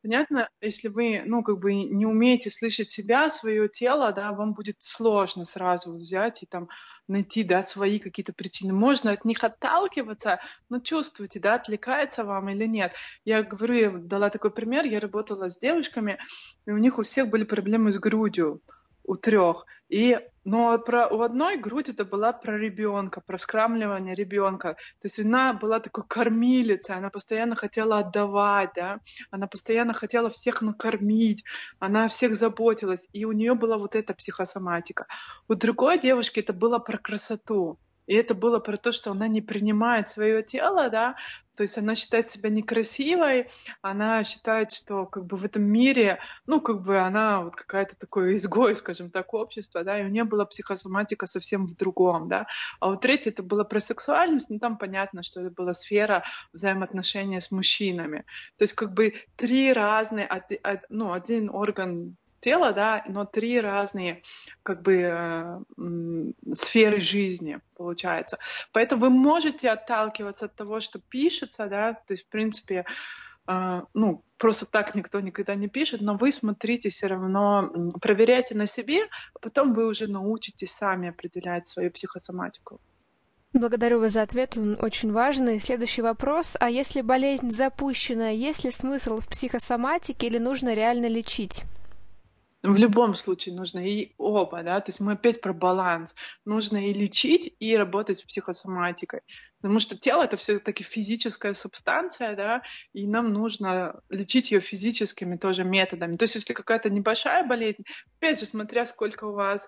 B: понятно, если вы, ну, как бы не умеете слышать себя, свое тело, да, вам будет сложно сразу взять и там найти, да, свои какие-то причины. Можно от них отталкиваться, но чувствуете, да, отвлекается вам или нет. Я говорю, я дала такой пример, я работала с девушками, и у них у всех были проблемы с грудью, у трех. Но у одной грудь это была про ребенка, про скармливание ребенка. То есть она была такой кормилицей, она постоянно хотела отдавать, да, она постоянно хотела всех накормить, она о всех заботилась, и у нее была вот эта психосоматика. У другой девушки это было про красоту. И это было про то, что она не принимает свое тело, да, то есть она считает себя некрасивой, она считает, что как бы в этом мире, ну, как бы она вот какая-то такой изгой, скажем так, общества, да, и у нее была психосоматика совсем в другом, да. А у третьей это было про сексуальность, ну, там понятно, что это была сфера взаимоотношения с мужчинами. То есть как бы три разные, ну, один орган тела, да, но три разные как бы сферы жизни получается. Поэтому вы можете отталкиваться от того, что пишется, да, то есть в принципе, ну, просто так никто никогда не пишет, но вы смотрите все равно, проверяйте на себе, а потом вы уже научитесь сами определять свою психосоматику.
A: Благодарю вас за ответ, он очень важный. Следующий вопрос. А если болезнь запущена, есть ли смысл в психосоматике или нужно реально лечить?
B: В любом случае нужно и оба, да, то есть мы опять про баланс. Нужно и лечить, и работать с психосоматикой. Потому что тело — это все-таки физическая субстанция, да, и нам нужно лечить ее физическими тоже методами. То есть если какая-то небольшая болезнь, опять же, смотря сколько у вас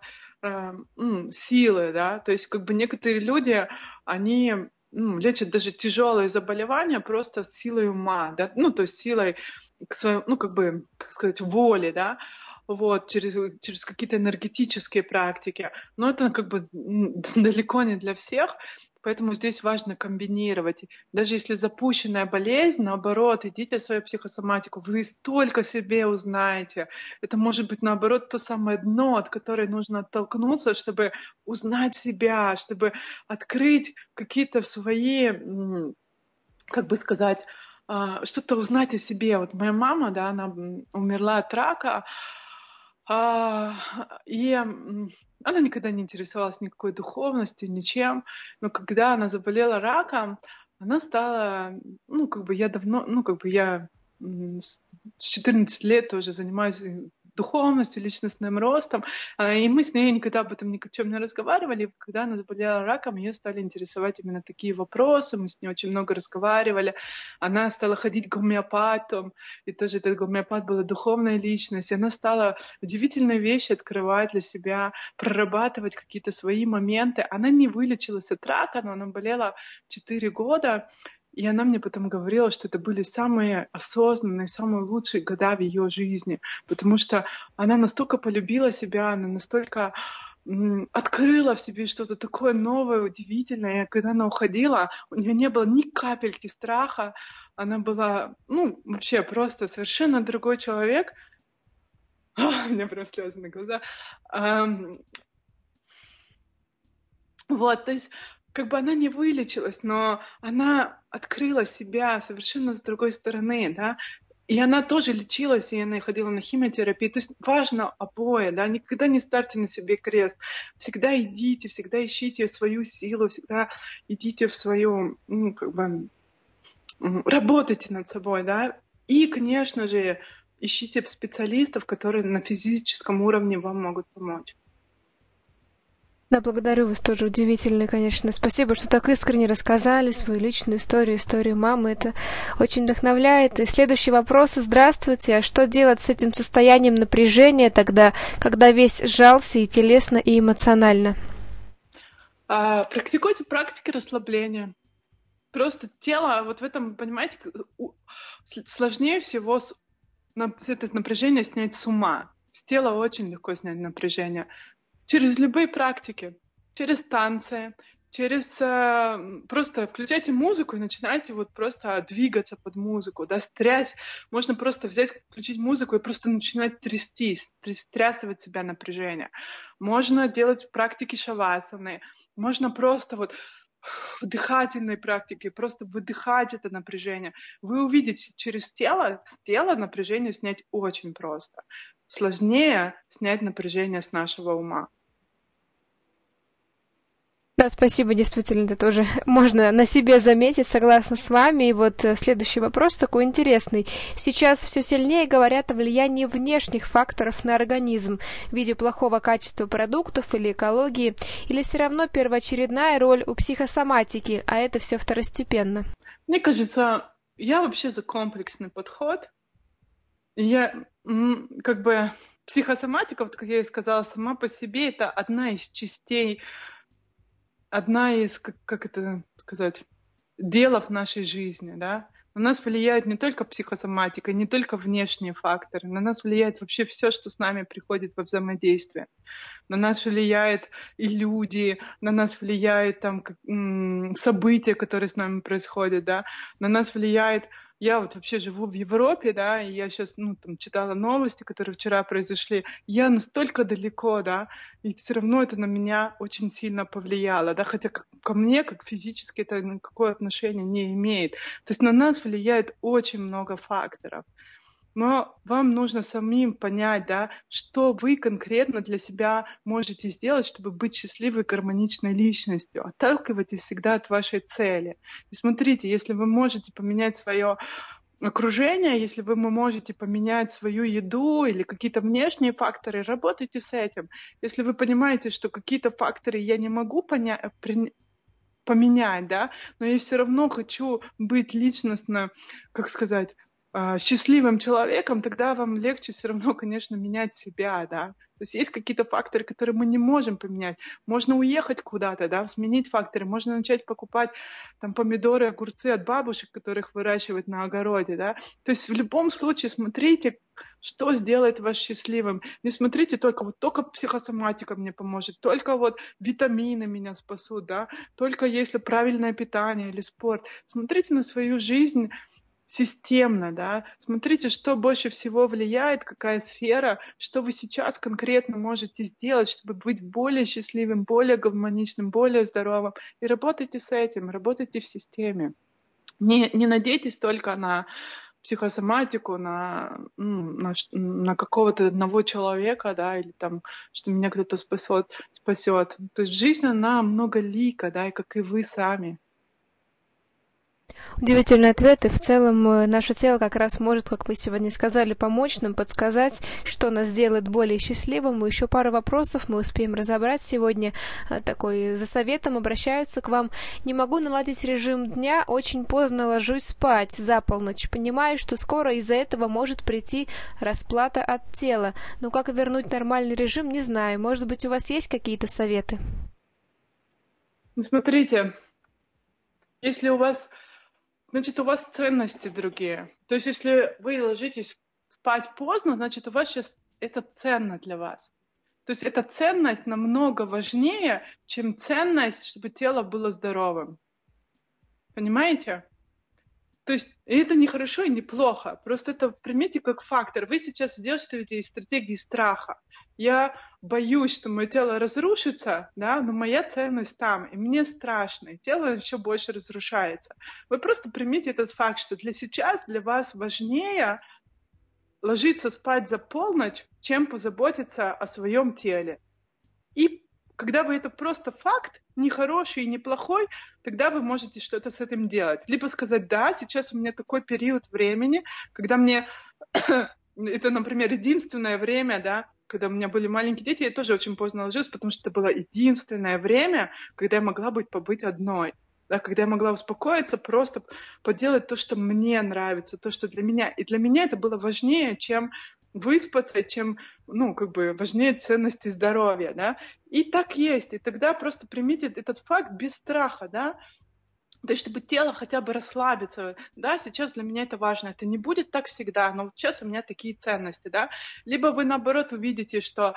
B: силы, да, то есть как бы некоторые люди, они лечат даже тяжелые заболевания просто силой ума, да, ну, то есть силой к своему, ну, как бы, как сказать, воли, да, вот, через какие-то энергетические практики. Но это как бы далеко не для всех, поэтому здесь важно комбинировать. Даже если запущенная болезнь, наоборот, идите в свою психосоматику, вы столько себе узнаете. Это может быть, наоборот, то самое дно, от которой нужно оттолкнуться, чтобы узнать себя, чтобы открыть какие-то свои, как бы сказать, что-то узнать о себе. Вот моя мама, да, она умерла от рака, и она никогда не интересовалась никакой духовностью, ничем. Но когда она заболела раком, она стала, ну, как бы я давно, ну, как бы я с 14 лет тоже занимаюсь духовностью, личностным ростом. И мы с ней никогда об этом ни о чем не разговаривали. Когда она заболела раком, ее стали интересовать именно такие вопросы. Мы с ней очень много разговаривали. Она стала ходить к гомеопатам. И тоже этот гомеопат была духовная личность. И она стала удивительные вещи открывать для себя, прорабатывать какие-то свои моменты. Она не вылечилась от рака, но она болела 4 года. И она мне потом говорила, что это были самые осознанные, самые лучшие года в ее жизни, потому что она настолько полюбила себя, она настолько открыла в себе что-то такое новое, удивительное. И когда она уходила, у нее не было ни капельки страха, она была, ну, вообще просто совершенно другой человек. У меня прям слезы на глаза. Вот, то есть как бы она не вылечилась, но она открыла себя совершенно с другой стороны, да, и она тоже лечилась, и она ходила на химиотерапию. То есть важно обои, да, никогда не ставьте на себе крест. Всегда идите, всегда ищите свою силу, всегда идите в свою, ну, как бы, работайте над собой, да. И, конечно же, ищите специалистов, которые на физическом уровне вам могут помочь.
A: Да, благодарю вас, тоже удивительно, конечно. Спасибо, что так искренне рассказали свою личную историю, историю мамы. Это очень вдохновляет. И следующий вопрос. Здравствуйте. А что делать с этим состоянием напряжения тогда, когда весь сжался и телесно, и эмоционально?
B: Практикуйте практики расслабления. Просто тело, вот в этом, понимаете, сложнее всего это напряжение снять с ума. С тела очень легко снять напряжение. Через любые практики, через танцы, через просто включайте музыку и начинайте вот просто двигаться под музыку, да, стрясь. Можно просто взять, включить музыку и просто начинать трястись, стрясывать себя напряжение. Можно делать практики шавасаны, можно просто вот дыхательной практике, просто выдыхать это напряжение. Вы увидите, через тело, с тела напряжение снять очень просто. Сложнее снять напряжение с нашего ума.
A: Да, спасибо, действительно, это тоже можно на себе заметить, согласна с вами. И вот следующий вопрос такой интересный. Сейчас все сильнее говорят о влиянии внешних факторов на организм в виде плохого качества продуктов или экологии, или все равно первоочередная роль у психосоматики, а это все второстепенно?
B: Мне кажется, я вообще за комплексный подход. Я как бы психосоматика, вот как я и сказала, сама по себе это одна из частей, одна из, как это сказать, делов нашей жизни, да. На нас влияет не только психосоматика, не только внешние факторы, на нас влияет вообще все, что с нами приходит во взаимодействие. На нас влияют и люди, на нас влияют там события, которые с нами происходят, да. На нас влияет... Я вот вообще живу в Европе, да, и я сейчас, там, читала новости, которые вчера произошли. Я настолько далеко, да, и все равно это на меня очень сильно повлияло, да, хотя ко мне, как физически, это никакое отношение не имеет. То есть на нас влияет очень много факторов. Но вам нужно самим понять, да, что вы конкретно для себя можете сделать, чтобы быть счастливой, гармоничной личностью. Отталкивайтесь всегда от вашей цели. И смотрите, если вы можете поменять свое окружение, если вы можете поменять свою еду или какие-то внешние факторы, работайте с этим. Если вы понимаете, что какие-то факторы я не могу поменять, да, но я все равно хочу быть личностно, как сказать, счастливым человеком, тогда вам легче все равно, конечно, менять себя, да. То есть есть какие-то факторы, которые мы не можем поменять. Можно уехать куда-то, да, сменить факторы. Можно начать покупать там помидоры, огурцы от бабушек, которых выращивают на огороде, да. То есть в любом случае смотрите, что сделает вас счастливым. Не смотрите только психосоматика мне поможет, только вот витамины меня спасут, да, только если правильное питание или спорт. Смотрите на свою жизнь системно, да. Смотрите, что больше всего влияет, какая сфера, что вы сейчас конкретно можете сделать, чтобы быть более счастливым, более гармоничным, более здоровым. И работайте с этим, работайте в системе. Не надейтесь только на психосоматику, на какого-то одного человека, да, или там, что меня кто-то спасет. То есть жизнь, она многолика, да, и как и вы сами.
A: Удивительный ответ, и в целом наше тело как раз может, как вы сегодня сказали, помочь нам, подсказать, что нас сделает более счастливым. И еще пару вопросов мы успеем разобрать сегодня. Такой за советом обращаются к вам. Не могу наладить режим дня, очень поздно ложусь спать, за полночь. Понимаю, что скоро из-за этого может прийти расплата от тела. Но как вернуть нормальный режим, не знаю. Может быть, у вас есть какие-то советы?
B: Смотрите, если у вас... Значит, у вас ценности другие. То есть, если вы ложитесь спать поздно, значит, у вас сейчас это ценно для вас. То есть, эта ценность намного важнее, чем ценность, чтобы тело было здоровым. Понимаете? То есть, это не хорошо и не плохо. Просто это примите как фактор. Вы сейчас действуете из стратегии страха. Я боюсь, что мое тело разрушится, да, но моя ценность там, и мне страшно, и тело еще больше разрушается. Вы просто примите этот факт, что для вас важнее ложиться спать за полночь, чем позаботиться о своем теле. И когда вы это просто факт, не хороший и не плохой, тогда вы можете что-то с этим делать. Либо сказать, да, сейчас у меня такой период времени, когда мне, это, например, единственное время, да, когда у меня были маленькие дети, я тоже очень поздно ложилась, потому что это было единственное время, когда я могла побыть одной. Да, когда я могла успокоиться, просто поделать то, что мне нравится, то, что для меня. И для меня это было важнее, чем выспаться, чем, важнее ценности здоровья, да. И так есть. И тогда просто примите этот факт без страха, да. То есть, чтобы тело хотя бы расслабиться, да, сейчас для меня это важно. Это не будет так всегда, но вот сейчас у меня такие ценности, да. Либо вы, наоборот, увидите, что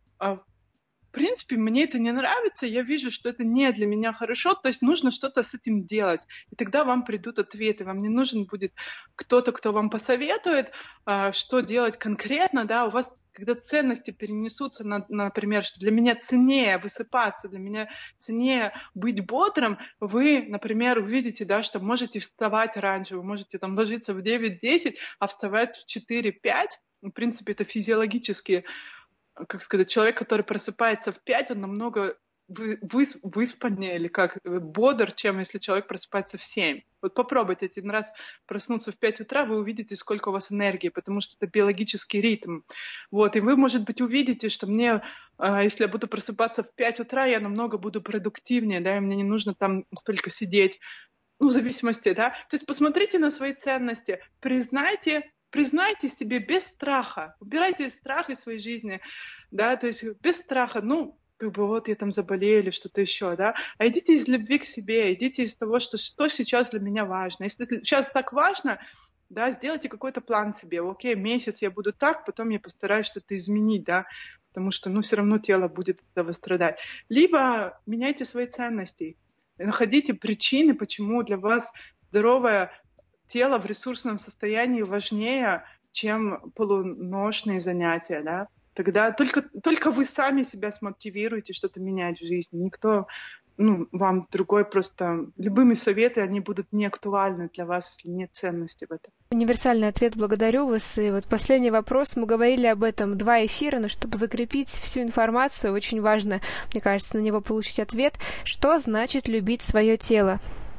B: в принципе, мне это не нравится, я вижу, что это не для меня хорошо, то есть нужно что-то с этим делать. И тогда вам придут ответы, вам не нужен будет кто-то, кто вам посоветует, что делать конкретно, да, у вас когда ценности перенесутся например, что для меня ценнее высыпаться, для меня ценнее быть бодрым, вы, например, увидите, да, что можете вставать раньше, вы можете там ложиться в 9-10, а вставать в 4-5. В принципе, это физиологически, как сказать, человек, который просыпается в 5, он намного выспаннее или как бодр, чем если человек просыпается в 7. Вот попробуйте один раз проснуться в 5 утра, вы увидите, сколько у вас энергии, потому что это биологический ритм. Вот, и вы, может быть, увидите, что мне, если я буду просыпаться в 5 утра, я намного буду продуктивнее, да, и мне не нужно там столько сидеть, ну, в зависимости, да. То есть посмотрите на свои ценности, признайте себе без страха, убирайте страх из своей жизни, да, то есть без страха, ну, как бы вот я там заболею или что-то еще, да, а идите из любви к себе, идите из того, что сейчас для меня важно. Если сейчас так важно, да, сделайте какой-то план себе, окей, месяц я буду так, потом я постараюсь что-то изменить, да, потому что, ну, все равно тело будет от этого страдать. Либо меняйте свои ценности, находите причины, почему для вас здоровое тело в ресурсном состоянии важнее, чем полуношные занятия, да. Тогда только вы сами себя смотивируете что-то менять в жизни. Никто, ну, вам другой просто... Любыми советы, они будут не актуальны для вас, если нет ценности в этом.
A: Универсальный ответ, благодарю вас. И вот последний вопрос. Мы говорили об этом 2 эфира, но чтобы закрепить всю информацию, очень важно, мне кажется, на него получить ответ. Что значит любить свое тело?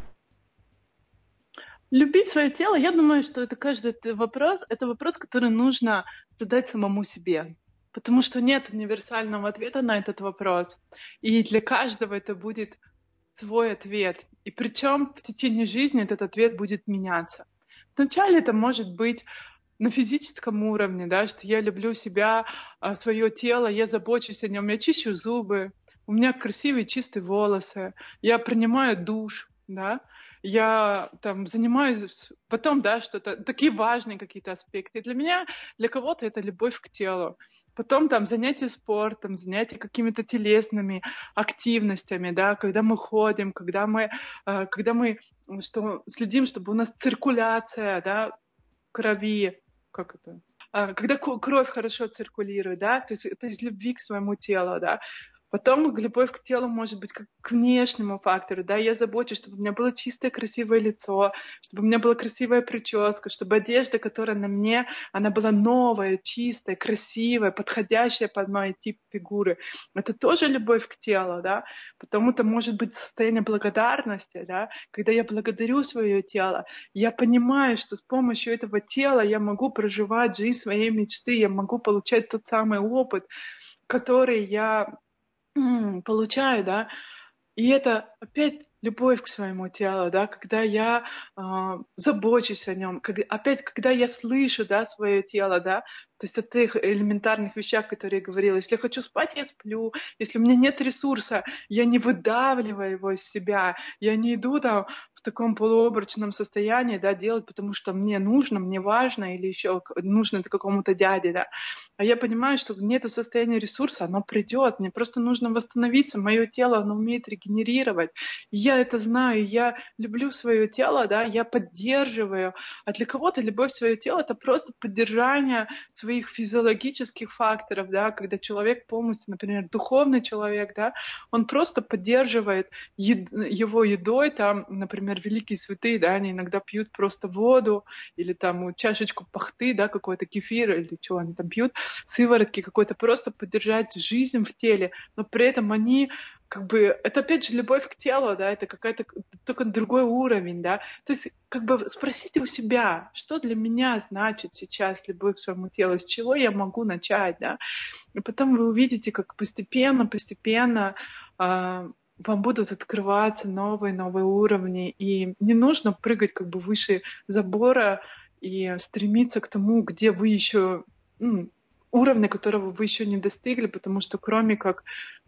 B: Любить свое тело, я думаю, что это каждый вопрос, это вопрос, который нужно задать самому себе. Потому что нет универсального ответа на этот вопрос. И для каждого это будет свой ответ. И причем в течение жизни этот ответ будет меняться. Вначале это может быть на физическом уровне, да, что я люблю себя, свое тело, я забочусь о нем, я чищу зубы, у меня красивые чистые волосы, я принимаю душ, да, я там занимаюсь потом, да, что-то, такие важные какие-то аспекты. Для меня, для кого-то это любовь к телу. Потом там занятия спортом, занятия какими-то телесными активностями, да, когда мы ходим, когда мы следим, чтобы у нас циркуляция, да, крови, как это? Когда кровь хорошо циркулирует, да, то есть это из любви к своему телу, да. Потом любовь к телу может быть как к внешнему фактору, да, я забочусь, чтобы у меня было чистое, красивое лицо, чтобы у меня была красивая прическа, чтобы одежда, которая на мне, она была новая, чистая, красивая, подходящая под мой тип фигуры. Это тоже любовь к телу, да, потому это может быть состояние благодарности, да, когда я благодарю свое тело, я понимаю, что с помощью этого тела я могу проживать жизнь своей мечты, я могу получать тот самый опыт, который я получаю, да, и это опять любовь к своему телу, да, когда я забочусь о нем, когда я слышу, да, свое тело, да, то есть о тех элементарных вещах, которые я говорила. Если я хочу спать, я сплю. Если у меня нет ресурса, я не выдавливаю его из себя. Я не иду там в таком полуобморочном состоянии, да, делать, потому что мне нужно, мне важно, или еще нужно это какому-то дяде, да. А я понимаю, что нету состояния ресурса, оно придет. Мне просто нужно восстановиться. Мое тело, оно умеет регенерировать. И я это знаю, я люблю свое тело, да, я поддерживаю. А для кого-то любовь в свое тело — это просто поддержание своих физиологических факторов, да, когда человек полностью, например, духовный человек, да, он просто поддерживает его едой, там, например, великие святые, да, они иногда пьют просто воду или там чашечку пахты, да, какой-то кефир или что они там пьют, сыворотки какой-то, просто поддержать жизнь в теле, но при этом они как бы, это опять же любовь к телу, да, это какая-то только другой уровень, да. То есть, как бы спросите у себя, что для меня значит сейчас любовь к своему телу, с чего я могу начать, да. И потом вы увидите, как постепенно вам будут открываться новые уровни, и не нужно прыгать как бы выше забора и стремиться к тому, где вы еще, уровня, которого вы еще не достигли, потому что кроме как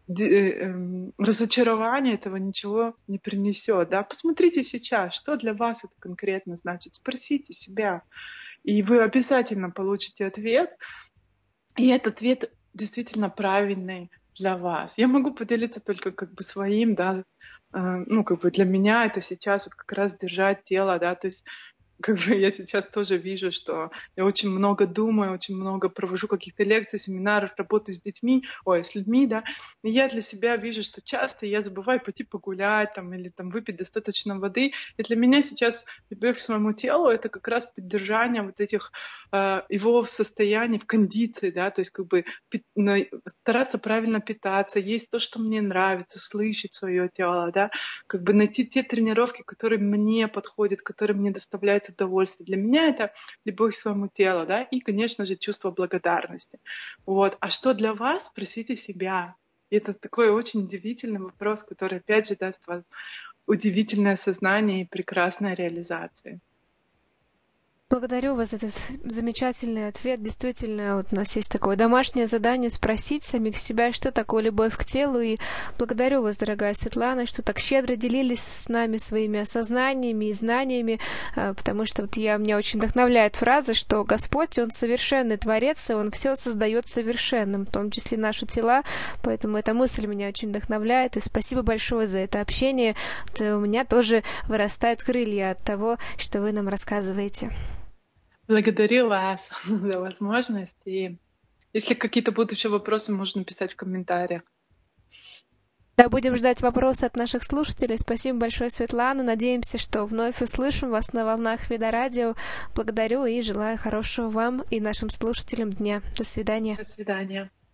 B: разочарование этого ничего не принесет. Да? Посмотрите сейчас, что для вас это конкретно значит. Спросите себя, и вы обязательно получите ответ. И этот ответ действительно правильный для вас. Я могу поделиться только как бы своим, да, как бы для меня это сейчас вот как раз держать тело, да, то есть как бы я сейчас тоже вижу, что я очень много думаю, очень много провожу каких-то лекций, семинаров, работаю с детьми, с людьми, да, и я для себя вижу, что часто я забываю пойти погулять там, или там выпить достаточно воды, и для меня сейчас любовь к своему телу — это как раз поддержание вот этих его в состоянии, в кондиции, да, то есть как бы стараться правильно питаться, есть то, что мне нравится, слышать свое тело, да, как бы найти те тренировки, которые мне подходят, которые мне доставляют удовольствие. Для меня это любовь к своему телу, да, и, конечно же, чувство благодарности. Вот. А что для вас? Спросите себя. И это такой очень удивительный вопрос, который, опять же, даст вам удивительное сознание и прекрасная реализация.
A: Благодарю вас за этот замечательный ответ. Действительно, вот у нас есть такое домашнее задание спросить самих себя, что такое любовь к телу. И благодарю вас, дорогая Светлана, что так щедро делились с нами своими осознаниями и знаниями, потому что вот меня очень вдохновляет фраза, что Господь, Он совершенный Творец, и Он все создает совершенным, в том числе наши тела. Поэтому эта мысль меня очень вдохновляет. И спасибо большое за это общение. У меня тоже вырастают крылья от того, что вы нам рассказываете.
B: Благодарю вас за возможность. И если какие-то будут еще вопросы, можно писать в комментариях.
A: Да, будем ждать вопросы от наших слушателей. Спасибо большое, Светлана. Надеемся, что вновь услышим вас на волнах Ведарадио. Благодарю и желаю хорошего вам и нашим слушателям дня. До свидания.
B: До свидания.